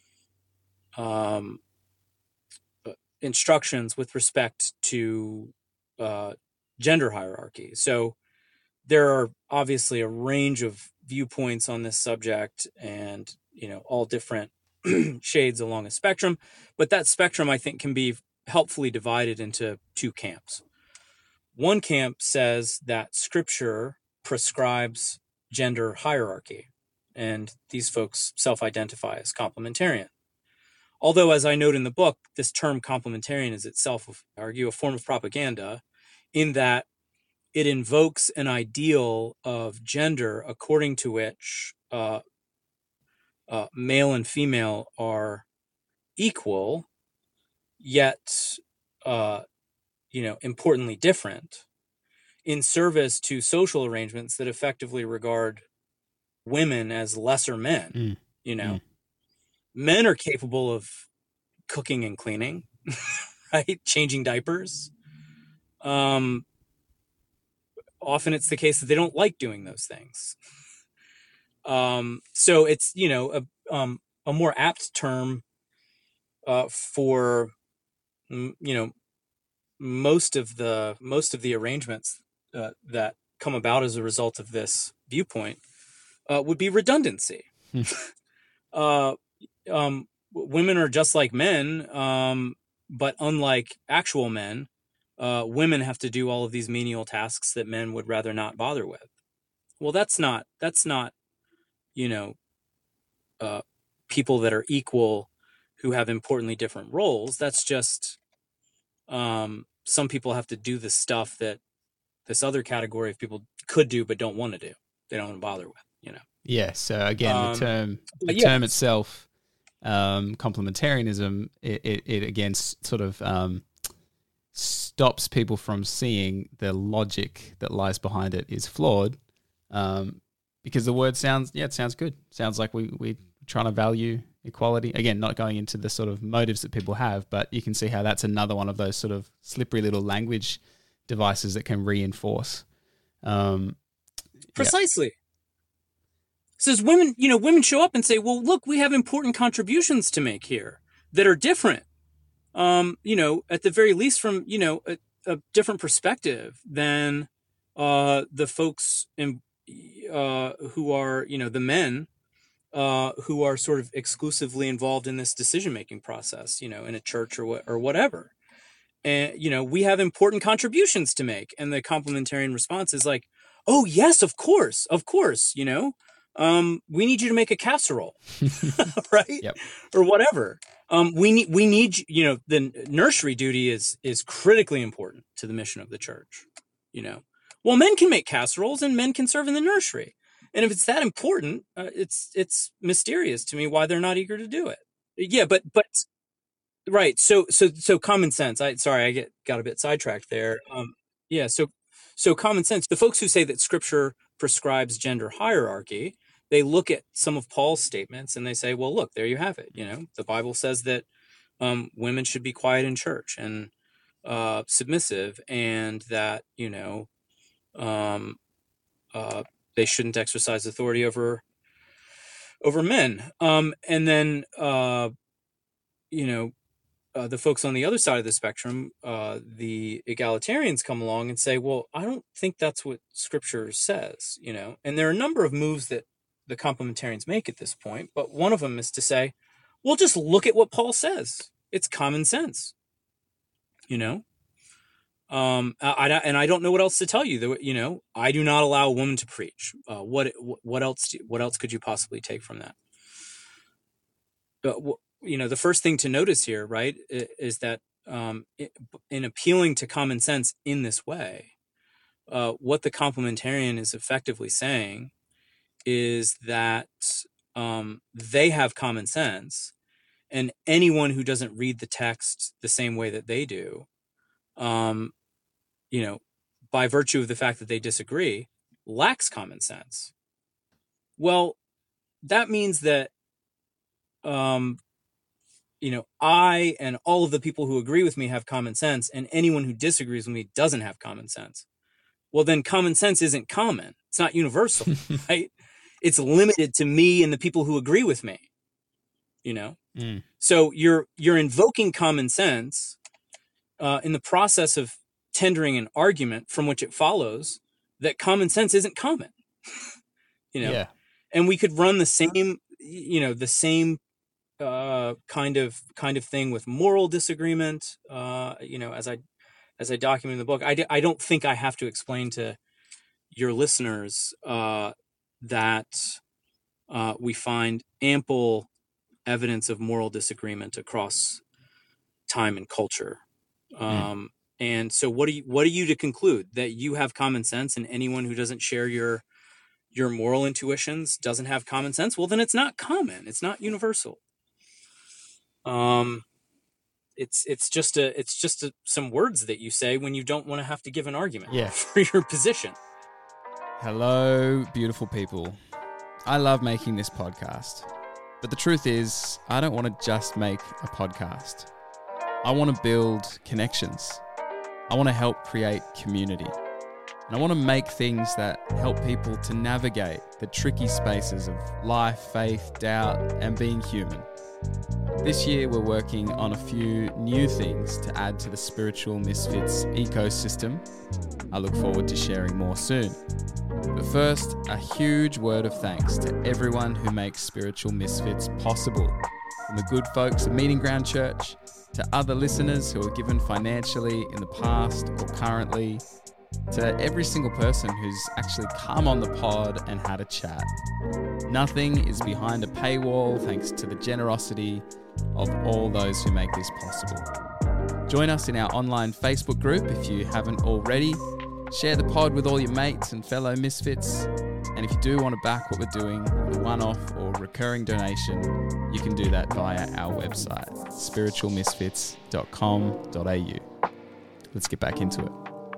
Speaker 3: um, instructions with respect to uh, gender hierarchy. So there are obviously a range of viewpoints on this subject, and, you know, all different shades along a spectrum. But that spectrum, I think, can be helpfully divided into two camps. One camp says that scripture prescribes gender hierarchy, and these folks self-identify as complementarian. Although, as I note in the book, this term complementarian is itself, I argue, a form of propaganda, in that it invokes an ideal of gender according to which uh, uh, male and female are equal, yet, uh, you know, importantly different, in service to social arrangements that effectively regard women as lesser men. Mm. You know, mm. Men are capable of cooking and cleaning. right? Changing diapers. Um, often it's the case that they don't like doing those things. Um, so it's, you know, a, um, a more apt term uh, for, you know, most of the most of the arrangements uh, that come about as a result of this viewpoint uh, would be redundancy. uh, um, women are just like men, um, but unlike actual men, uh, women have to do all of these menial tasks that men would rather not bother with. Well, that's not that's not, you know, uh, people that are equal who have importantly different roles. That's just um, some people have to do the stuff that this other category of people could do but don't want to do. They don't want to bother with, you know.
Speaker 1: Yeah. So again,
Speaker 3: Um,
Speaker 1: the term the
Speaker 3: yeah.
Speaker 1: term itself, um, complementarianism, it, it, it again s- sort of um, stops people from seeing the logic that lies behind it is flawed, um, because the word sounds yeah it sounds good. Sounds like we we trying to value equality. Again, not going into the sort of motives that people have, but you can see how that's another one of those sort of slippery little language devices that can reinforce. Um,
Speaker 3: Precisely. Yeah. Says women, you know, women show up and say, well, look, we have important contributions to make here that are different. Um, you know, at the very least from, you know, a, a different perspective than uh, the folks in, uh, who are, you know, the men uh, who are sort of exclusively involved in this decision-making process, you know, in a church or what, or whatever. And, you know, we have important contributions to make. And the complementarian response is like, oh, yes, of course, of course, you know, um, we need you to make a casserole, right?
Speaker 1: Yep.
Speaker 3: Or whatever. Um, we need, we need, you know, the nursery duty is, is critically important to the mission of the church, you know. Well, men can make casseroles and men can serve in the nursery. And if it's that important, uh, it's, it's mysterious to me why they're not eager to do it. Yeah, but, but, right. So, so, so common sense. I, sorry, I get, got a bit sidetracked there. Um, yeah. So, so common sense, the folks who say that scripture prescribes gender hierarchy, they look at some of Paul's statements and they say, well, look, there you have it. You know, the Bible says that um, women should be quiet in church and uh, submissive, and that, you know, um, uh, they shouldn't exercise authority over, over men. Um, and then, uh, you know, Uh, the folks on the other side of the spectrum, uh, the egalitarians, come along and say, well, I don't think that's what scripture says, you know. And there are a number of moves that the complementarians make at this point, but one of them is to say, well, just look at what Paul says. It's common sense, you know. Um, I, I, and I don't know what else to tell you. That, you know, I do not allow a woman to preach. Uh, what what else? Do, what else could you possibly take from that? But what, you know, the first thing to notice here, right, is that um, in appealing to common sense in this way, uh, what the complementarian is effectively saying is that um, they have common sense, and anyone who doesn't read the text the same way that they do, um, you know, by virtue of the fact that they disagree, lacks common sense. Well, that means that um, you know, I and all of the people who agree with me have common sense, and anyone who disagrees with me doesn't have common sense. Well, then common sense isn't common. It's not universal, right? It's limited to me and the people who agree with me, you know? Mm. So you're, you're invoking common sense uh, in the process of tendering an argument from which it follows that common sense isn't common, you know? Yeah. And we could run the same, you know, the same Uh, kind of kind of thing with moral disagreement. Uh, you know, as I as I document in the book, I, d- I don't think I have to explain to your listeners uh, that uh, we find ample evidence of moral disagreement across time and culture. Um, mm. And so, what do you what are you to conclude? That you have common sense, and anyone who doesn't share your your moral intuitions doesn't have common sense? Well, then it's not common. It's not universal. Um, it's it's just a it's just a, some words that you say when you don't want to have to give an argument yeah. for your position.
Speaker 1: Hello, beautiful people. I love making this podcast, but the truth is, I don't want to just make a podcast. I want to build connections. I want to help create community. And I want to make things that help people to navigate the tricky spaces of life, faith, doubt, and being human. This year, we're working on a few new things to add to the Spiritual Misfits ecosystem. I look forward to sharing more soon. But first, a huge word of thanks to everyone who makes Spiritual Misfits possible. From the good folks at Meeting Ground Church, to other listeners who are given financially in the past or currently, to every single person who's actually come on the pod and had a chat. Nothing is behind a paywall thanks to the generosity of all those who make this possible. Join us in our online Facebook group if you haven't already. Share the pod with all your mates and fellow misfits. And if you do want to back what we're doing with a one-off or recurring donation, you can do that via our website, spiritual misfits dot com dot a u. Let's get back into it.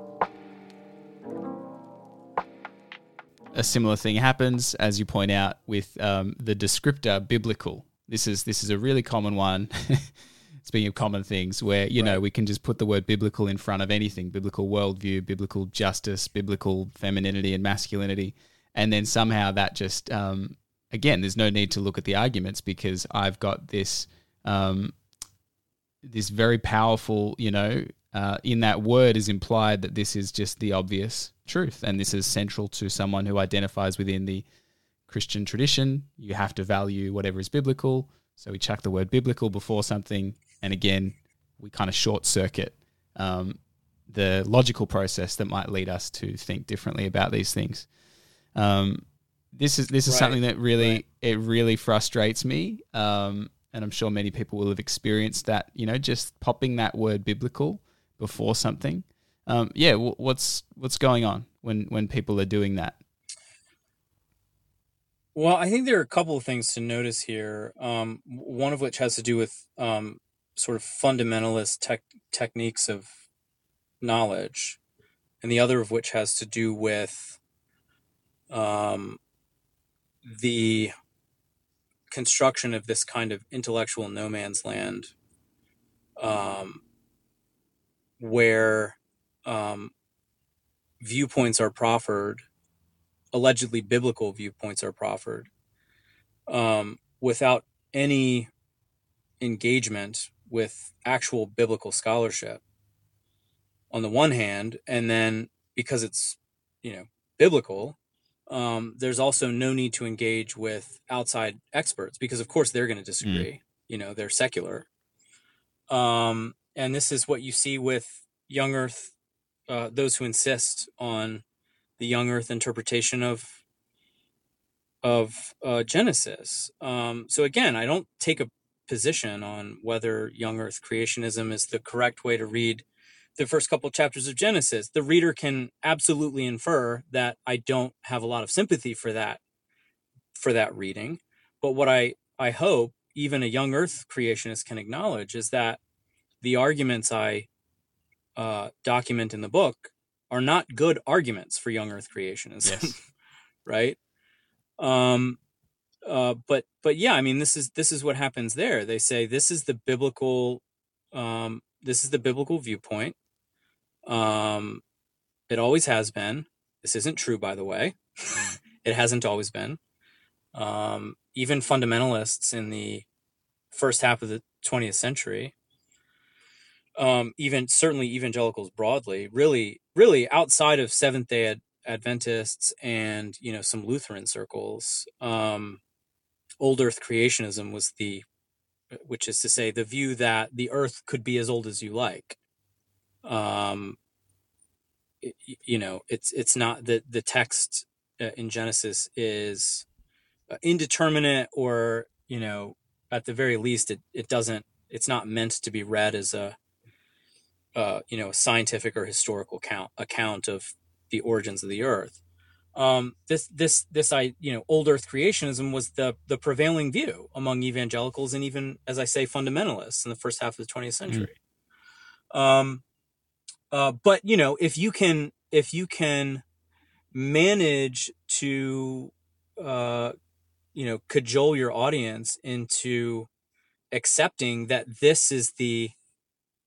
Speaker 1: A similar thing happens, as you point out, with um, the descriptor biblical. This is this is a really common one. Speaking of common things, where you right. know we can just put the word biblical in front of anything: biblical worldview, biblical justice, biblical femininity and masculinity, and then somehow that just um, again, there's no need to look at the arguments because I've got this um, this very powerful, you know, uh, in that word is implied that this is just the obvious truth, and this is central to someone who identifies within the Christian tradition. You have to value whatever is biblical, so we chuck the word biblical before something, and again, we kind of short circuit um, the logical process that might lead us to think differently about these things. Um, this is this is right. something that really right. it really frustrates me, um, and I'm sure many people will have experienced that. You know, just popping that word biblical before something. Um, yeah, w- what's what's going on when, when people are doing that?
Speaker 3: Well, I think there are a couple of things to notice here. Um, one of which has to do with um, sort of fundamentalist tech techniques of knowledge, and the other of which has to do with um, the construction of this kind of intellectual no man's land, um, where um, viewpoints are proffered, allegedly biblical viewpoints are proffered, um, without any engagement with actual biblical scholarship on the one hand, and then because it's, you know, biblical, um, there's also no need to engage with outside experts because of course they're going to disagree. Mm. You know, they're secular. Um, and this is what you see with young earth, uh, those who insist on the young earth interpretation of of uh, Genesis. Um, so again, I don't take a position on whether young earth creationism is the correct way to read the first couple chapters of Genesis. The reader can absolutely infer that I don't have a lot of sympathy for that for that reading. But what I, I hope even a young earth creationist can acknowledge is that the arguments I uh, document in the book are not good arguments for young earth creationism. Yes. Right. Um, uh, but, but yeah, I mean, this is, this is what happens there. They say, this is the biblical, um, this is the biblical viewpoint. Um, it always has been. This isn't true, by the way. It hasn't always been. Um, even fundamentalists in the first half of the twentieth century, um, even certainly evangelicals broadly, really, really outside of Seventh-day Ad- Adventists and, you know, some Lutheran circles, um, old earth creationism was the, which is to say the view that the earth could be as old as you like. Um, it, you know, it's, it's not that the text uh, in Genesis is uh, indeterminate or, you know, at the very least, it, it doesn't, it's not meant to be read as a, uh, you know, a scientific or historical account, account of the origins of the earth. Um, this, this, this, I, you know, old earth creationism was the, the prevailing view among evangelicals and even, as I say, fundamentalists in the first half of the twentieth century. Mm. Um, uh, but, you know, if you can, if you can manage to, uh, you know, cajole your audience into accepting that this is the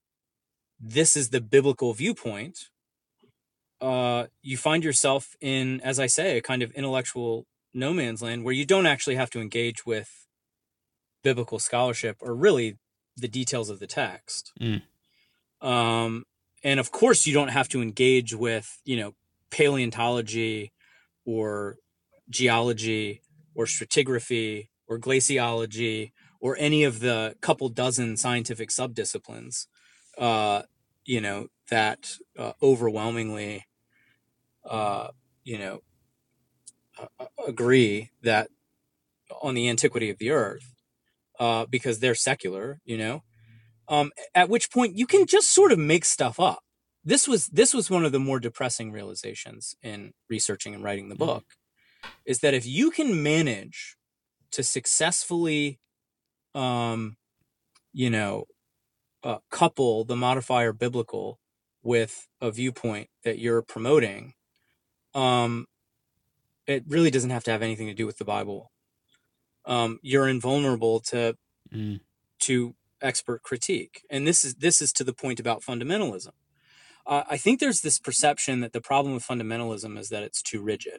Speaker 3: this is the biblical viewpoint, uh, you find yourself in, as I say, a kind of intellectual no man's land where you don't actually have to engage with biblical scholarship or really the details of the text.
Speaker 1: Mm.
Speaker 3: Um, and of course, you don't have to engage with, you know, paleontology or geology or stratigraphy or glaciology or any of the couple dozen scientific subdisciplines, uh, you know, that uh, overwhelmingly, uh, you know, uh, agree that on the antiquity of the earth, uh, because they're secular, you know, um, at which point you can just sort of make stuff up. This was this was one of the more depressing realizations in researching and writing the book, is that if you can manage to successfully, um, you know, uh, couple the modifier biblical with a viewpoint that you're promoting, um, it really doesn't have to have anything to do with the Bible. Um, you're invulnerable to
Speaker 1: Mm.
Speaker 3: to expert critique, and this is this is to the point about fundamentalism. Uh, I think there's this perception that the problem with fundamentalism is that it's too rigid.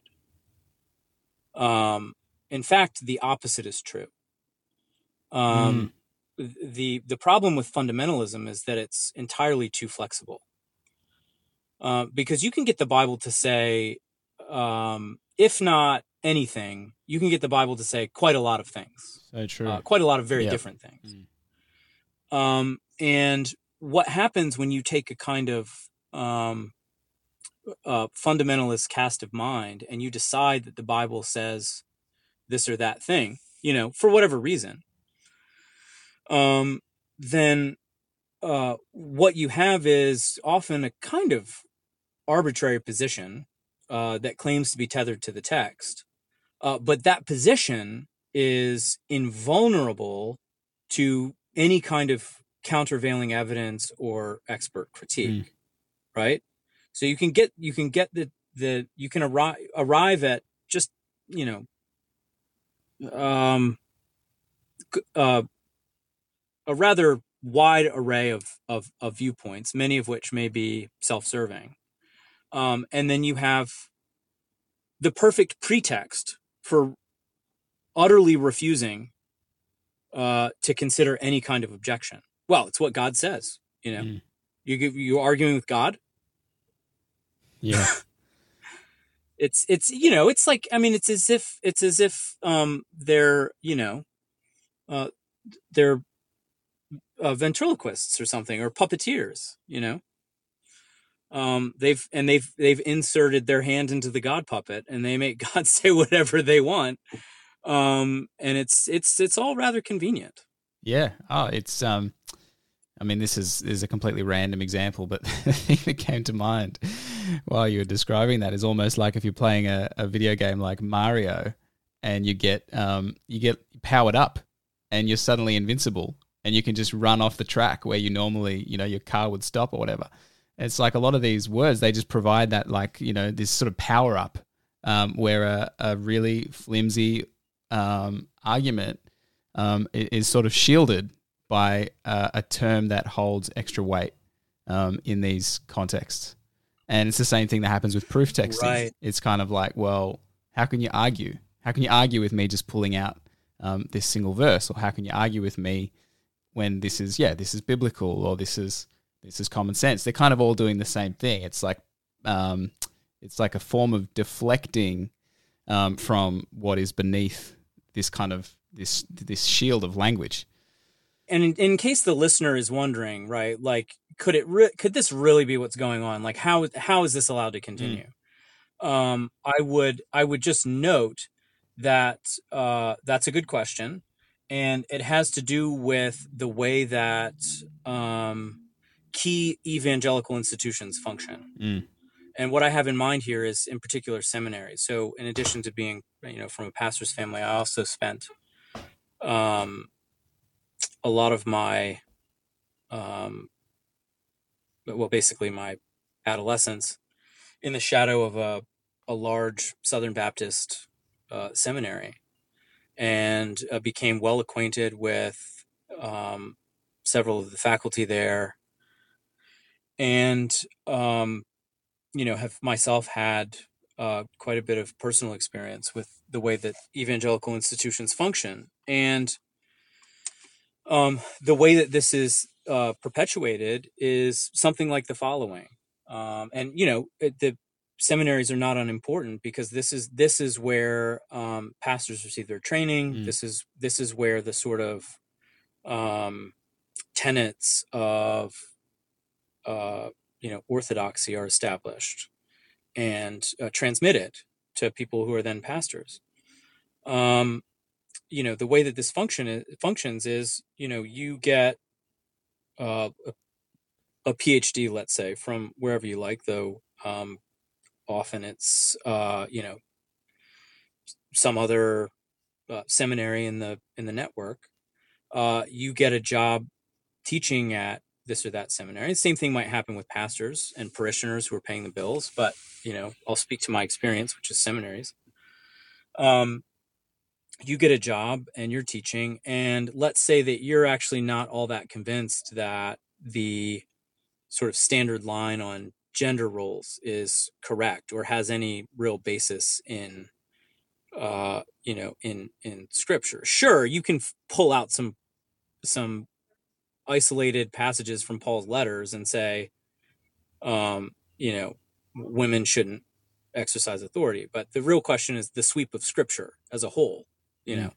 Speaker 3: Um, in fact, the opposite is true. Um,
Speaker 1: Mm.
Speaker 3: the the problem with fundamentalism is that it's entirely too flexible. Uh, because you can get the Bible to say, um, if not anything, you can get the Bible to say quite a lot of things.
Speaker 1: So true.
Speaker 3: Uh, quite a lot of very
Speaker 1: Yep.
Speaker 3: different things.
Speaker 1: Mm.
Speaker 3: Um, and what happens when you take a kind of um, uh, fundamentalist cast of mind and you decide that the Bible says this or that thing, you know, for whatever reason, um, then uh, what you have is often a kind of arbitrary position uh, that claims to be tethered to the text. Uh, but that position is invulnerable to any kind of countervailing evidence or expert critique,
Speaker 1: Mm.
Speaker 3: right? So you can get you can get the the you can arrive arrive at just, you know, um, uh, a rather wide array of, of of viewpoints, many of which may be self-serving, um, and then you have the perfect pretext for utterly refusing uh, to consider any kind of objection. Well, it's what God says. You know,
Speaker 1: Mm.
Speaker 3: you give you arguing with God.
Speaker 1: Yeah.
Speaker 3: It's it's you know it's like I mean it's as if it's as if um, they're you know uh, they're uh, ventriloquists or something, or puppeteers. You know, um, they've and they've they've inserted their hand into the God puppet and they make God say whatever they want. Um, and it's it's it's all rather convenient.
Speaker 1: Yeah. Oh, it's um I mean, this is is a completely random example, but the thing that came to mind while you were describing that is almost like if you're playing a, a video game like Mario and you get um you get powered up and you're suddenly invincible and you can just run off the track where you normally, you know, your car would stop or whatever. It's like a lot of these words, they just provide that, like, you know, this sort of power up um, where a, a really flimsy um, argument um, is sort of shielded by uh, a term that holds extra weight um, in these contexts. And it's the same thing that happens with proof texting.
Speaker 3: Right.
Speaker 1: It's kind of like, well, how can you argue? How can you argue with me just pulling out um, this single verse? Or how can you argue with me when this is, yeah, this is biblical, or this is this is common sense? They're kind of all doing the same thing. It's like um, it's like a form of deflecting um, from what is beneath this kind of this this shield of language.
Speaker 3: And in, in case the listener is wondering, right, like, could it re- could this really be what's going on? Like, how how is this allowed to continue? Mm. Um, I would I would just note that uh, that's a good question, and it has to do with the way that um, key evangelical institutions function.
Speaker 1: Mm.
Speaker 3: And what I have in mind here is, in particular, seminaries. So, in addition to being, you know, from a pastor's family, I also spent um, a lot of my, um, well, basically my adolescence in the shadow of a, a large Southern Baptist uh, seminary, and uh, became well acquainted with um, several of the faculty there, and um, you know, have myself had uh, quite a bit of personal experience with the way that evangelical institutions function, and um, the way that this is uh, perpetuated is something like the following. Um, and you know, it, the seminaries are not unimportant because this is this is where um, pastors receive their training.
Speaker 1: Mm.
Speaker 3: This is this is where the sort of um, tenets of uh, you know orthodoxy are established and uh, transmitted to people who are then pastors. Um, you know, the way that this function is, functions is, you know, you get uh, a, a PhD, let's say, from wherever you like, though um, often it's, uh, you know, some other uh, seminary in the in the network. Uh, you get a job teaching at this or that seminary. The same thing might happen with pastors and parishioners who are paying the bills, but, you know, I'll speak to my experience, which is seminaries. Um, you get a job and you're teaching, and let's say that you're actually not all that convinced that the sort of standard line on gender roles is correct or has any real basis in uh you know in in scripture. Sure, you can f- pull out some some isolated passages from Paul's letters and say um you know women shouldn't exercise authority, but the real question is the sweep of scripture as a whole, you know.
Speaker 1: Mm.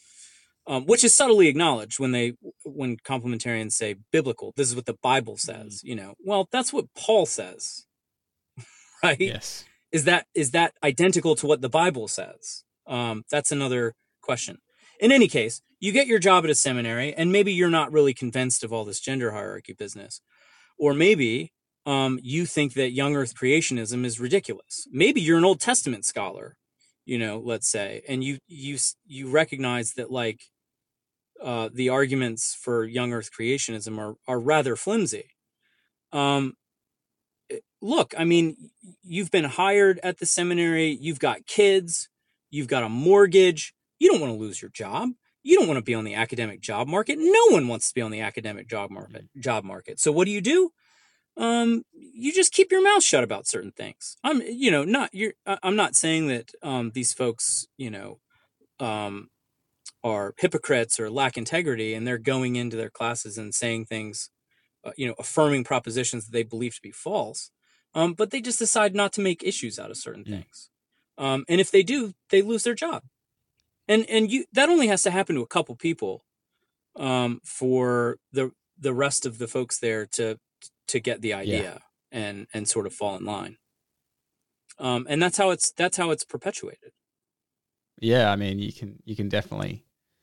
Speaker 3: Um, which is subtly acknowledged when they when complementarians say biblical. This is what the Bible says. You know, well, that's what Paul says, right?
Speaker 1: Yes.
Speaker 3: Is that is that identical to what the Bible says? Um, that's another question. In any case, you get your job at a seminary, and maybe you're not really convinced of all this gender hierarchy business, or maybe um, you think that young Earth creationism is ridiculous. Maybe you're an Old Testament scholar, you know, let's say, and you you you recognize that like. Uh, the arguments for young Earth creationism are are rather flimsy. Um, look, I mean, you've been hired at the seminary, you've got kids, you've got a mortgage, you don't want to lose your job. You don't want to be on the academic job market. No one wants to be on the academic job market. Job market. So what do you do? Um, you just keep your mouth shut about certain things. I'm, you know, not you're. I'm not saying that um, these folks, you know, um, are hypocrites or lack integrity, and they're going into their classes and saying things, uh, you know, affirming propositions that they believe to be false. Um, but they just decide not to make issues out of certain
Speaker 1: Mm.
Speaker 3: things. Um, and if they do, they lose their job. And and you that only has to happen to a couple people um, for the the rest of the folks there to to get the idea yeah. and and sort of fall in line. Um, and that's how it's that's how it's perpetuated.
Speaker 1: Yeah, I mean, you can you can definitely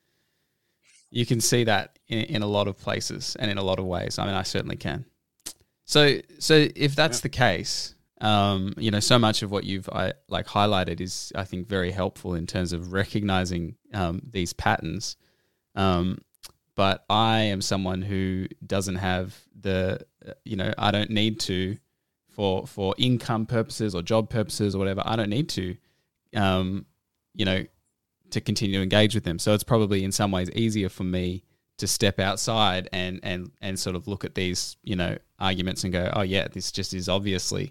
Speaker 1: you can see that in, in a lot of places and in a lot of ways. I mean, I certainly can. So, so if that's yeah. the case, um, you know, so much of what you've I, like highlighted is, I think, very helpful in terms of recognizing um, these patterns. Um, but I am someone who doesn't have the, you know, I don't need to, for for income purposes or job purposes or whatever. I don't need to, um, you know, to continue to engage with them. So it's probably in some ways easier for me to step outside and and and sort of look at these, you know, arguments and go, oh yeah, this just is obviously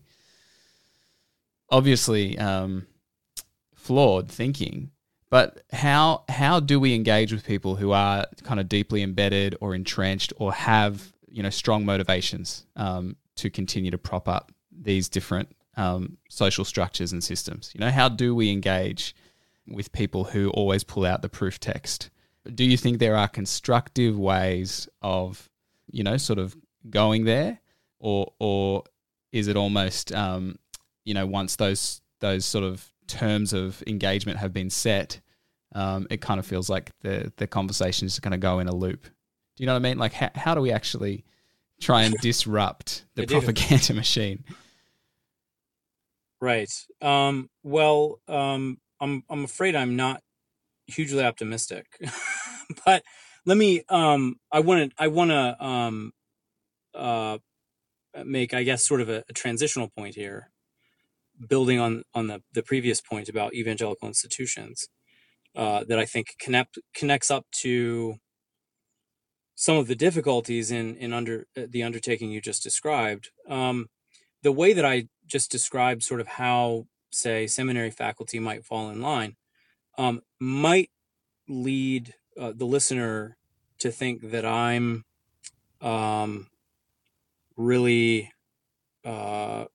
Speaker 1: obviously um, flawed thinking. But how how do we engage with people who are kind of deeply embedded or entrenched or have, you know, strong motivations um, to continue to prop up these different um, social structures and systems? You know, how do we engage with people who always pull out the proof text? Do you think there are constructive ways of, you know, sort of going there, or or is it almost, um, you know, once those those sort of terms of engagement have been set, um, it kind of feels like the the conversation is going to go in a loop? Do you know what I mean? Like, how how do we actually try and disrupt the propaganda machine?
Speaker 3: Right. Um, well, um, I'm I'm afraid I'm not hugely optimistic, but let me. Um, I want to. I want to um, uh, make, I guess, sort of a, a transitional point here, building on on the the previous point about evangelical institutions, uh, that I think connect connects up to some of the difficulties in in under uh, the undertaking you just described. Um, the way that I just described, sort of how, say, seminary faculty might fall in line, um, might lead uh, the listener to think that I'm um, really uh,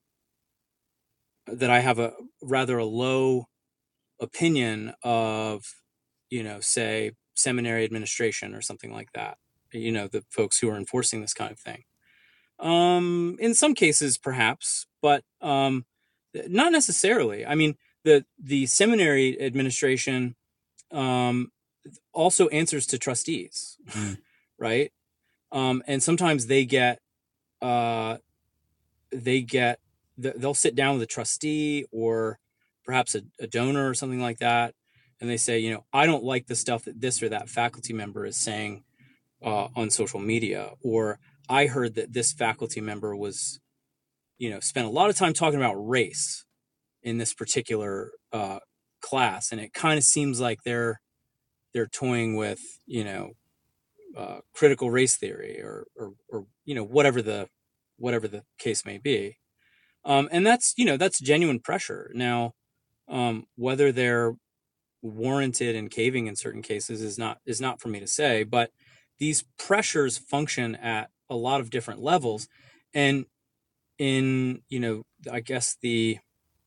Speaker 3: that I have a rather a low opinion of, you know, say, seminary administration or something like that. You know, the folks who are enforcing this kind of thing. Um, in some cases, perhaps, but um, not necessarily. I mean, the the seminary administration um, also answers to trustees,
Speaker 1: Mm.
Speaker 3: right? Um, and sometimes they get uh, they get they'll sit down with a trustee or perhaps a, a donor or something like that, and they say, you know, I don't like the stuff that this or that faculty member is saying uh, on social media, or I heard that this faculty member was, you know, spent a lot of time talking about race in this particular uh, class, and it kind of seems like they're they're toying with, you know, uh, critical race theory or, or or you know, whatever the whatever the case may be, um, and that's, you know, that's genuine pressure. Now, um, whether they're warranted and caving in certain cases is not is not for me to say, but these pressures function at a lot of different levels, and in, you know, I guess the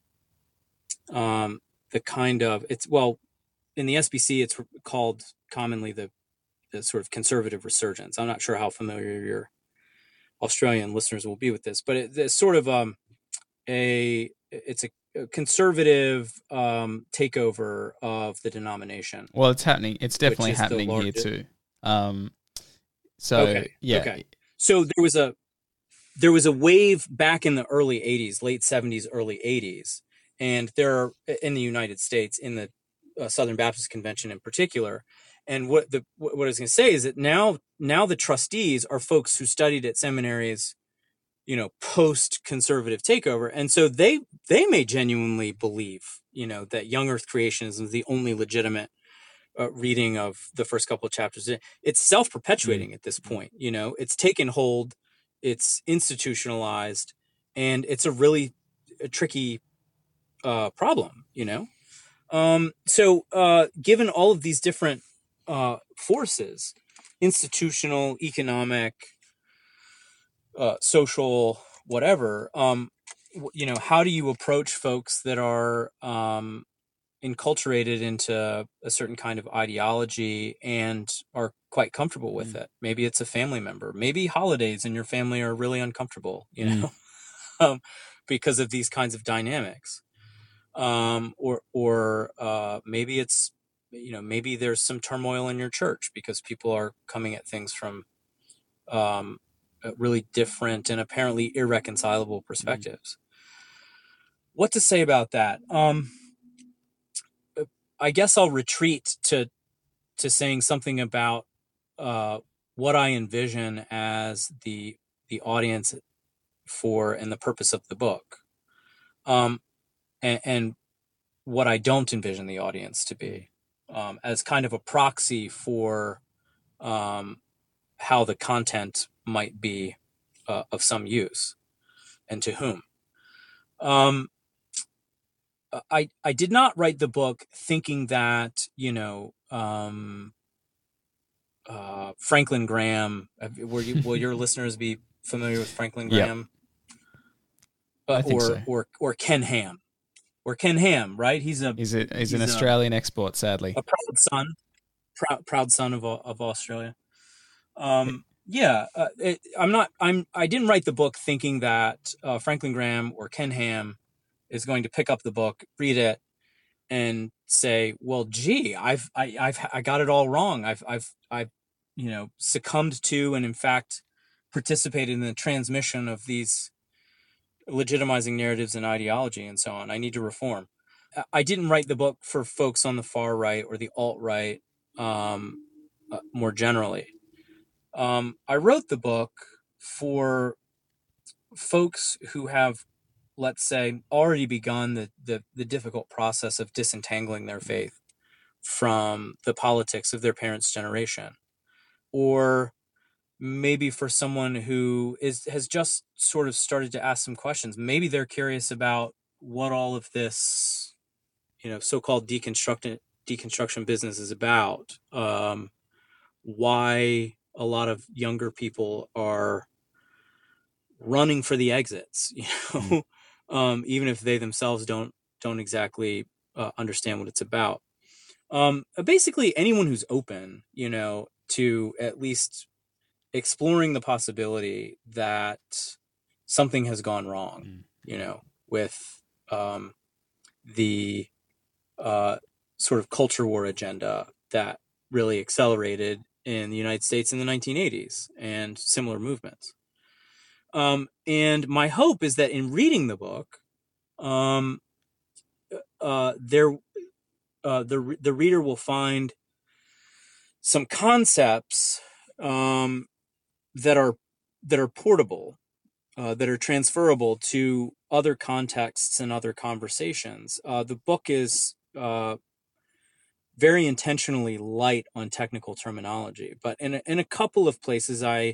Speaker 3: um, the kind of it's well in the S B C it's called commonly the, the sort of conservative resurgence. I'm not sure how familiar your Australian listeners will be with this, but it, it's sort of um, a it's a, a conservative um, takeover of the denomination.
Speaker 1: Well, it's happening. It's definitely happening here
Speaker 3: largest...
Speaker 1: too. Um, so
Speaker 3: okay,
Speaker 1: yeah.
Speaker 3: Okay. So there was a there was a wave back in the early eighties, late seventies, early eighties, and there are in the United States, in the uh, Southern Baptist Convention in particular. And what the what I was going to say is that now now the trustees are folks who studied at seminaries, you know, post conservative takeover, and so they they may genuinely believe, you know, that young Earth creationism is the only legitimate Uh, reading of the first couple of chapters. It's self-perpetuating mm. at this point. You know, it's taken hold, it's institutionalized, and it's a really a tricky uh, problem. You know, um, so uh, given all of these different uh, forces, institutional, economic, uh, social, whatever, um, you know, how do you approach folks that are um, enculturated into a certain kind of ideology and are quite comfortable with mm. it? Maybe it's a family member. Maybe holidays in your family are really uncomfortable, you know, mm. um, because of these kinds of dynamics. Um, or or uh, maybe it's, you know, maybe there's some turmoil in your church because people are coming at things from um, really different and apparently irreconcilable perspectives. Mm. What to say about that? Um, I guess I'll retreat to to saying something about uh, what I envision as the the audience for and the purpose of the book, um, and, and what I don't envision the audience to be, um, as kind of a proxy for um, how the content might be uh, of some use and to whom. Um, I, I did not write the book thinking that, you know, um, uh, Franklin Graham, will, you, will your listeners be familiar with Franklin Graham?
Speaker 1: Yep.
Speaker 3: Uh,
Speaker 1: I think
Speaker 3: or,
Speaker 1: so.
Speaker 3: or, or Ken Ham. Or Ken Ham, right? He's a
Speaker 1: he's, a, he's, he's an
Speaker 3: a,
Speaker 1: Australian export, sadly.
Speaker 3: A proud son, proud, proud son of of Australia. Um, yeah, uh, it, I'm not. I'm. I didn't write the book thinking that uh, Franklin Graham or Ken Ham is going to pick up the book, read it, and say, "Well, gee, I've I, I've I got it all wrong. I've I've I've you know succumbed to and in fact participated in the transmission of these legitimizing narratives and ideology and so on. I need to reform." I didn't write the book for folks on the far right or the alt-right um, uh, more generally. Um, I wrote the book for folks who have, let's say, already begun the, the, the difficult process of disentangling their faith from the politics of their parents' generation, or maybe for someone who is has just sort of started to ask some questions, maybe they're curious about what all of this, you know, so-called deconstruction deconstruction business is about. Um, why a lot of younger people are running for the exits, you know, mm. um, even if they themselves don't don't exactly uh, understand what it's about. Um, basically, anyone who's open, you know, to at least exploring the possibility that something has gone wrong, mm. you know, with um, the uh, sort of culture war agenda that really accelerated in the United States in the nineteen eighties and similar movements. Um, and my hope is that in reading the book, um, uh, there, uh, the the reader will find some concepts um, that are that are portable, uh, that are transferable to other contexts and other conversations. Uh, the book is uh, very intentionally light on technical terminology, but in a, in a couple of places, I.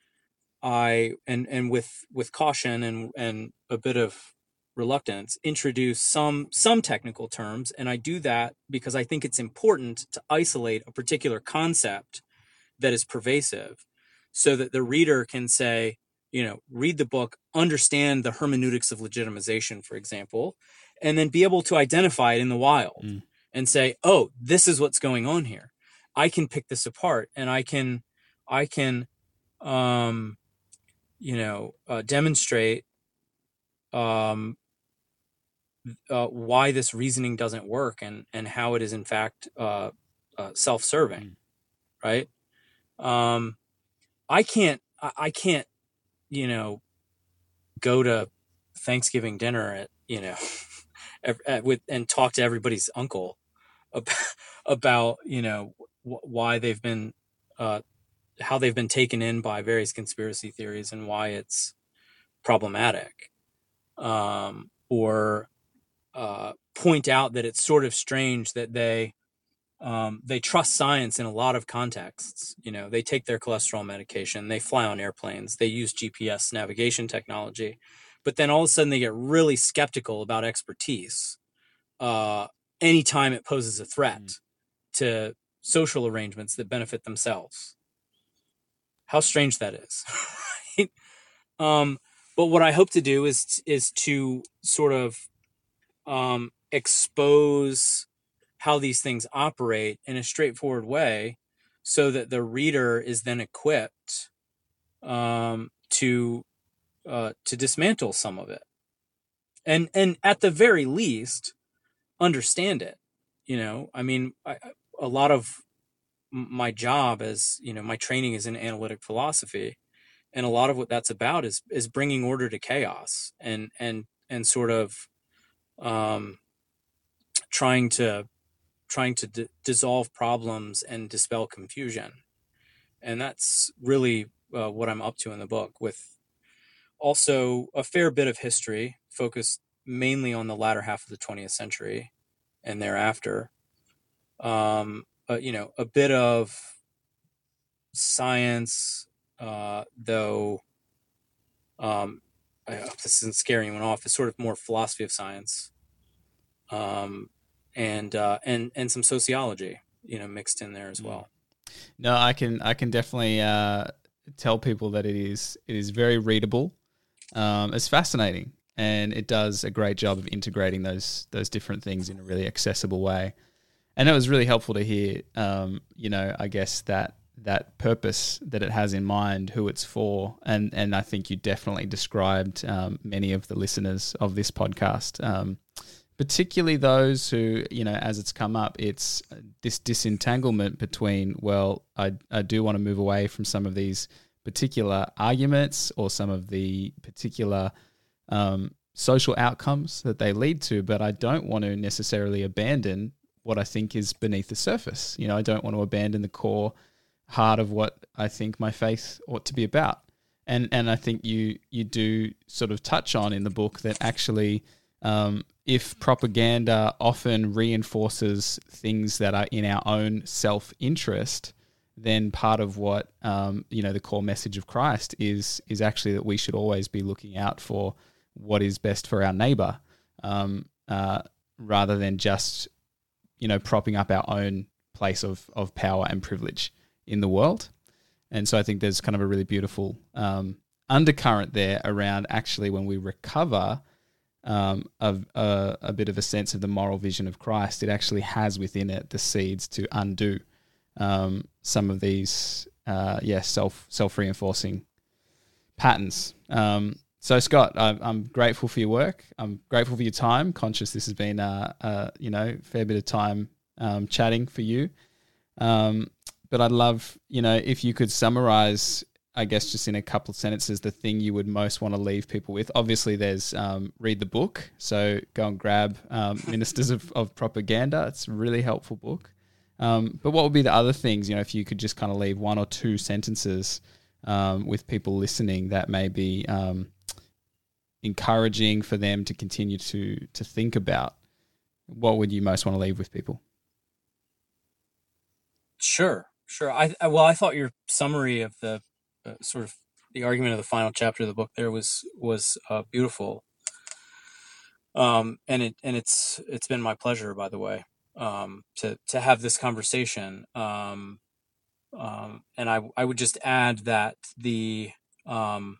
Speaker 3: I and and with with caution and and a bit of reluctance introduce some some technical terms, and I do that because I think it's important to isolate a particular concept that is pervasive, so that the reader can say, you know, read the book, understand the hermeneutics of legitimization, for example, and then be able to identify it in the wild mm. and say, oh, this is what's going on here. I can pick this apart, and I can I can um you know, uh, demonstrate um, uh, why this reasoning doesn't work, and, and how it is in fact uh, uh, self-serving, mm. right? Um, I can't, I can't, you know, go to Thanksgiving dinner at, you know, at, at, with and talk to everybody's uncle about, about you know, w- why they've been, uh, how they've been taken in by various conspiracy theories and why it's problematic, um, or uh, point out that it's sort of strange that they um, they trust science in a lot of contexts. You know, they take their cholesterol medication, they fly on airplanes, they use G P S navigation technology, but then all of a sudden they get really skeptical about expertise uh, anytime it poses a threat mm. to social arrangements that benefit themselves. How strange that is. Right? Um, but what I hope to do is is to sort of um, expose how these things operate in a straightforward way, so that the reader is then equipped um, to uh, to dismantle some of it, and and at the very least understand it. You know, I mean, I, a lot of my job as, you know, my training is in analytic philosophy, and a lot of what that's about is is bringing order to chaos, and and and sort of um, trying to trying to d- dissolve problems and dispel confusion, and that's really uh, what I'm up to in the book, with also a fair bit of history focused mainly on the latter half of the twentieth century and thereafter. Um, uh, you know, a bit of science, uh, though um, I hope this isn't scaring anyone off. It's sort of more philosophy of science, um, and uh, and and some sociology, you know, mixed in there as well.
Speaker 1: No, I can I can definitely uh, tell people that it is it is very readable. Um, it's fascinating, and it does a great job of integrating those those different things in a really accessible way. And it was really helpful to hear, um, you know, I guess that that purpose that it has in mind, who it's for. And, and I think you definitely described um, many of the listeners of this podcast, um, particularly those who, you know, as it's come up, it's this disentanglement between, well, I, I do want to move away from some of these particular arguments or some of the particular um, social outcomes that they lead to, but I don't want to necessarily abandon what I think is beneath the surface. You know, I don't want to abandon the core heart of what I think my faith ought to be about. And and I think you you do sort of touch on in the book that actually um, if propaganda often reinforces things that are in our own self-interest, then part of what um, you know the core message of Christ is is actually that we should always be looking out for what is best for our neighbor, um, uh, rather than just you know propping up our own place of of power and privilege in the world. And so I think there's kind of a really beautiful um, undercurrent there around actually when we recover um, a, a, a bit of a sense of the moral vision of Christ, it actually has within it the seeds to undo um, some of these, uh, yeah, self self reinforcing patterns. Um, so Scott, I, I'm grateful for your work. I'm grateful for your time. Conscious this has been a, a you know fair bit of time um, chatting for you. Um, But I'd love, you know, if you could summarize, I guess, just in a couple of sentences, the thing you would most want to leave people with. Obviously, there's um, read the book. So go and grab um, Ministers of, of Propaganda. It's a really helpful book. Um, but what would be the other things, you know, if you could just kind of leave one or two sentences um, with people listening that may be um, encouraging for them to continue to to think about, what would you most want to leave with people?
Speaker 3: Sure, sure. I, I well, I thought your summary of the uh, sort of the argument of the final chapter of the book there was was uh, beautiful. Um, and it and it's it's been my pleasure, by the way, um, to to have this conversation. Um, um, and I I would just add that the um,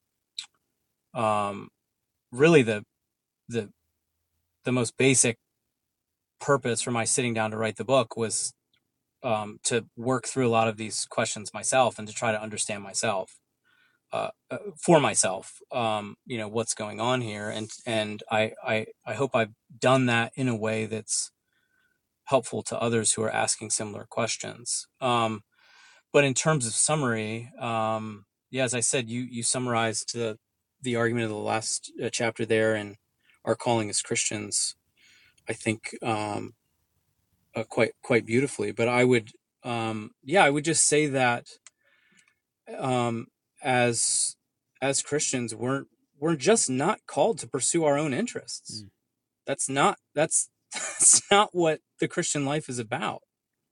Speaker 3: um, really the the the most basic purpose for my sitting down to write the book was um, to work through a lot of these questions myself and to try to understand myself, uh, uh, for myself, um, you know, what's going on here. And, and I, I, I hope I've done that in a way that's helpful to others who are asking similar questions. Um, but in terms of summary, um, yeah, as I said, you, you summarized the, the argument of the last uh, chapter there and our calling as Christians, I think, um, Uh, quite quite beautifully. But I would um yeah I would just say that um as as Christians we're we're just not called to pursue our own interests. mm. that's not that's that's not what the Christian life is about.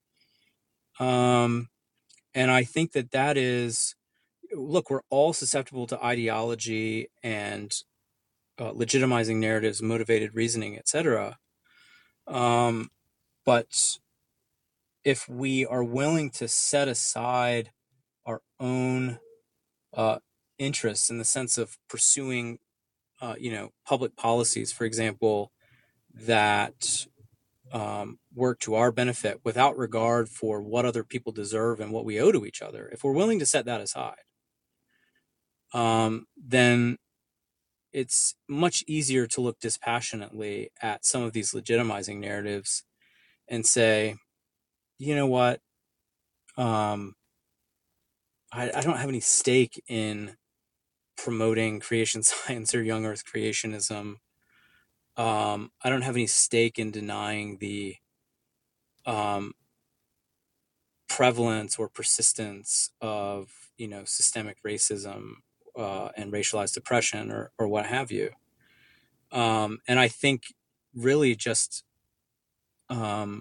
Speaker 3: Um and I think that that is, look, we're all susceptible to ideology and uh, legitimizing narratives, motivated reasoning, etc. um But if we are willing to set aside our own uh, interests in the sense of pursuing, uh, you know, public policies, for example, that um, work to our benefit without regard for what other people deserve and what we owe to each other, if we're willing to set that aside, um, then it's much easier to look dispassionately at some of these legitimizing narratives and say, you know what, um, I, I don't have any stake in promoting creation science or young earth creationism. Um, I don't have any stake in denying the um, prevalence or persistence of, you know, systemic racism uh, and racialized oppression or, or what have you. Um, and I think really just um,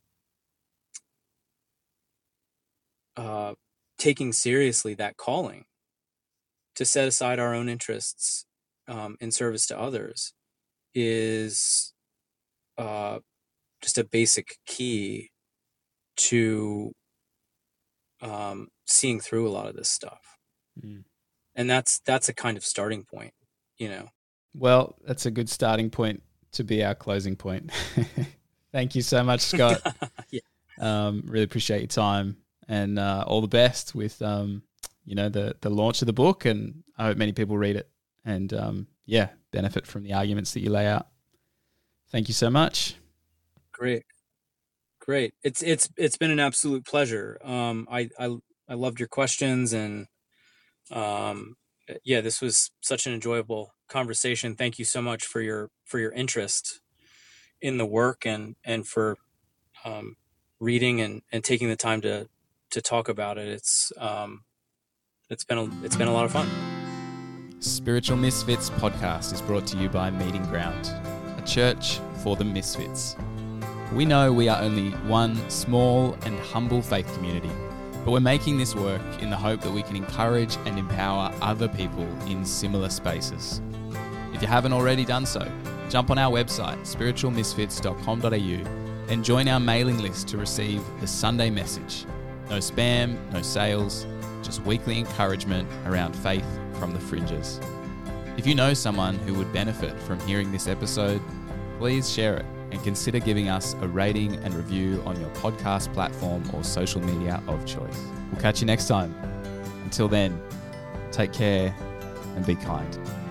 Speaker 3: uh, taking seriously that calling to set aside our own interests um, in service to others is uh, just a basic key to um, seeing through a lot of this stuff. Mm. And that's that's a kind of starting point, you know.
Speaker 1: Well, that's a good starting point to be our closing point. Thank you so much, Scott. yeah. um, really appreciate your time, and uh, all the best with um, you know the the launch of the book. And I hope many people read it and um, yeah, benefit from the arguments that you lay out. Thank you so much.
Speaker 3: Great, great. It's it's it's been an absolute pleasure. Um, I I I loved your questions, and um, yeah, this was such an enjoyable conversation. Thank you so much for your for your interest in the work, and and for um, reading and, and taking the time to to talk about it. It's um, it's been a, it's been a lot of fun.
Speaker 1: Spiritual Misfits podcast is brought to you by Meeting Ground, a church for the misfits. We know we are only one small and humble faith community, But we're making this work in the hope that we can encourage and empower other people in similar spaces. If you haven't already done so, jump on our website, spiritual misfits dot com dot a u, and join our mailing list to receive the Sunday message. No spam, no sales, just weekly encouragement around faith from the fringes. If you know someone who would benefit from hearing this episode, please share it and consider giving us a rating and review on your podcast platform or social media of choice. We'll catch you next time. Until then, take care and be kind.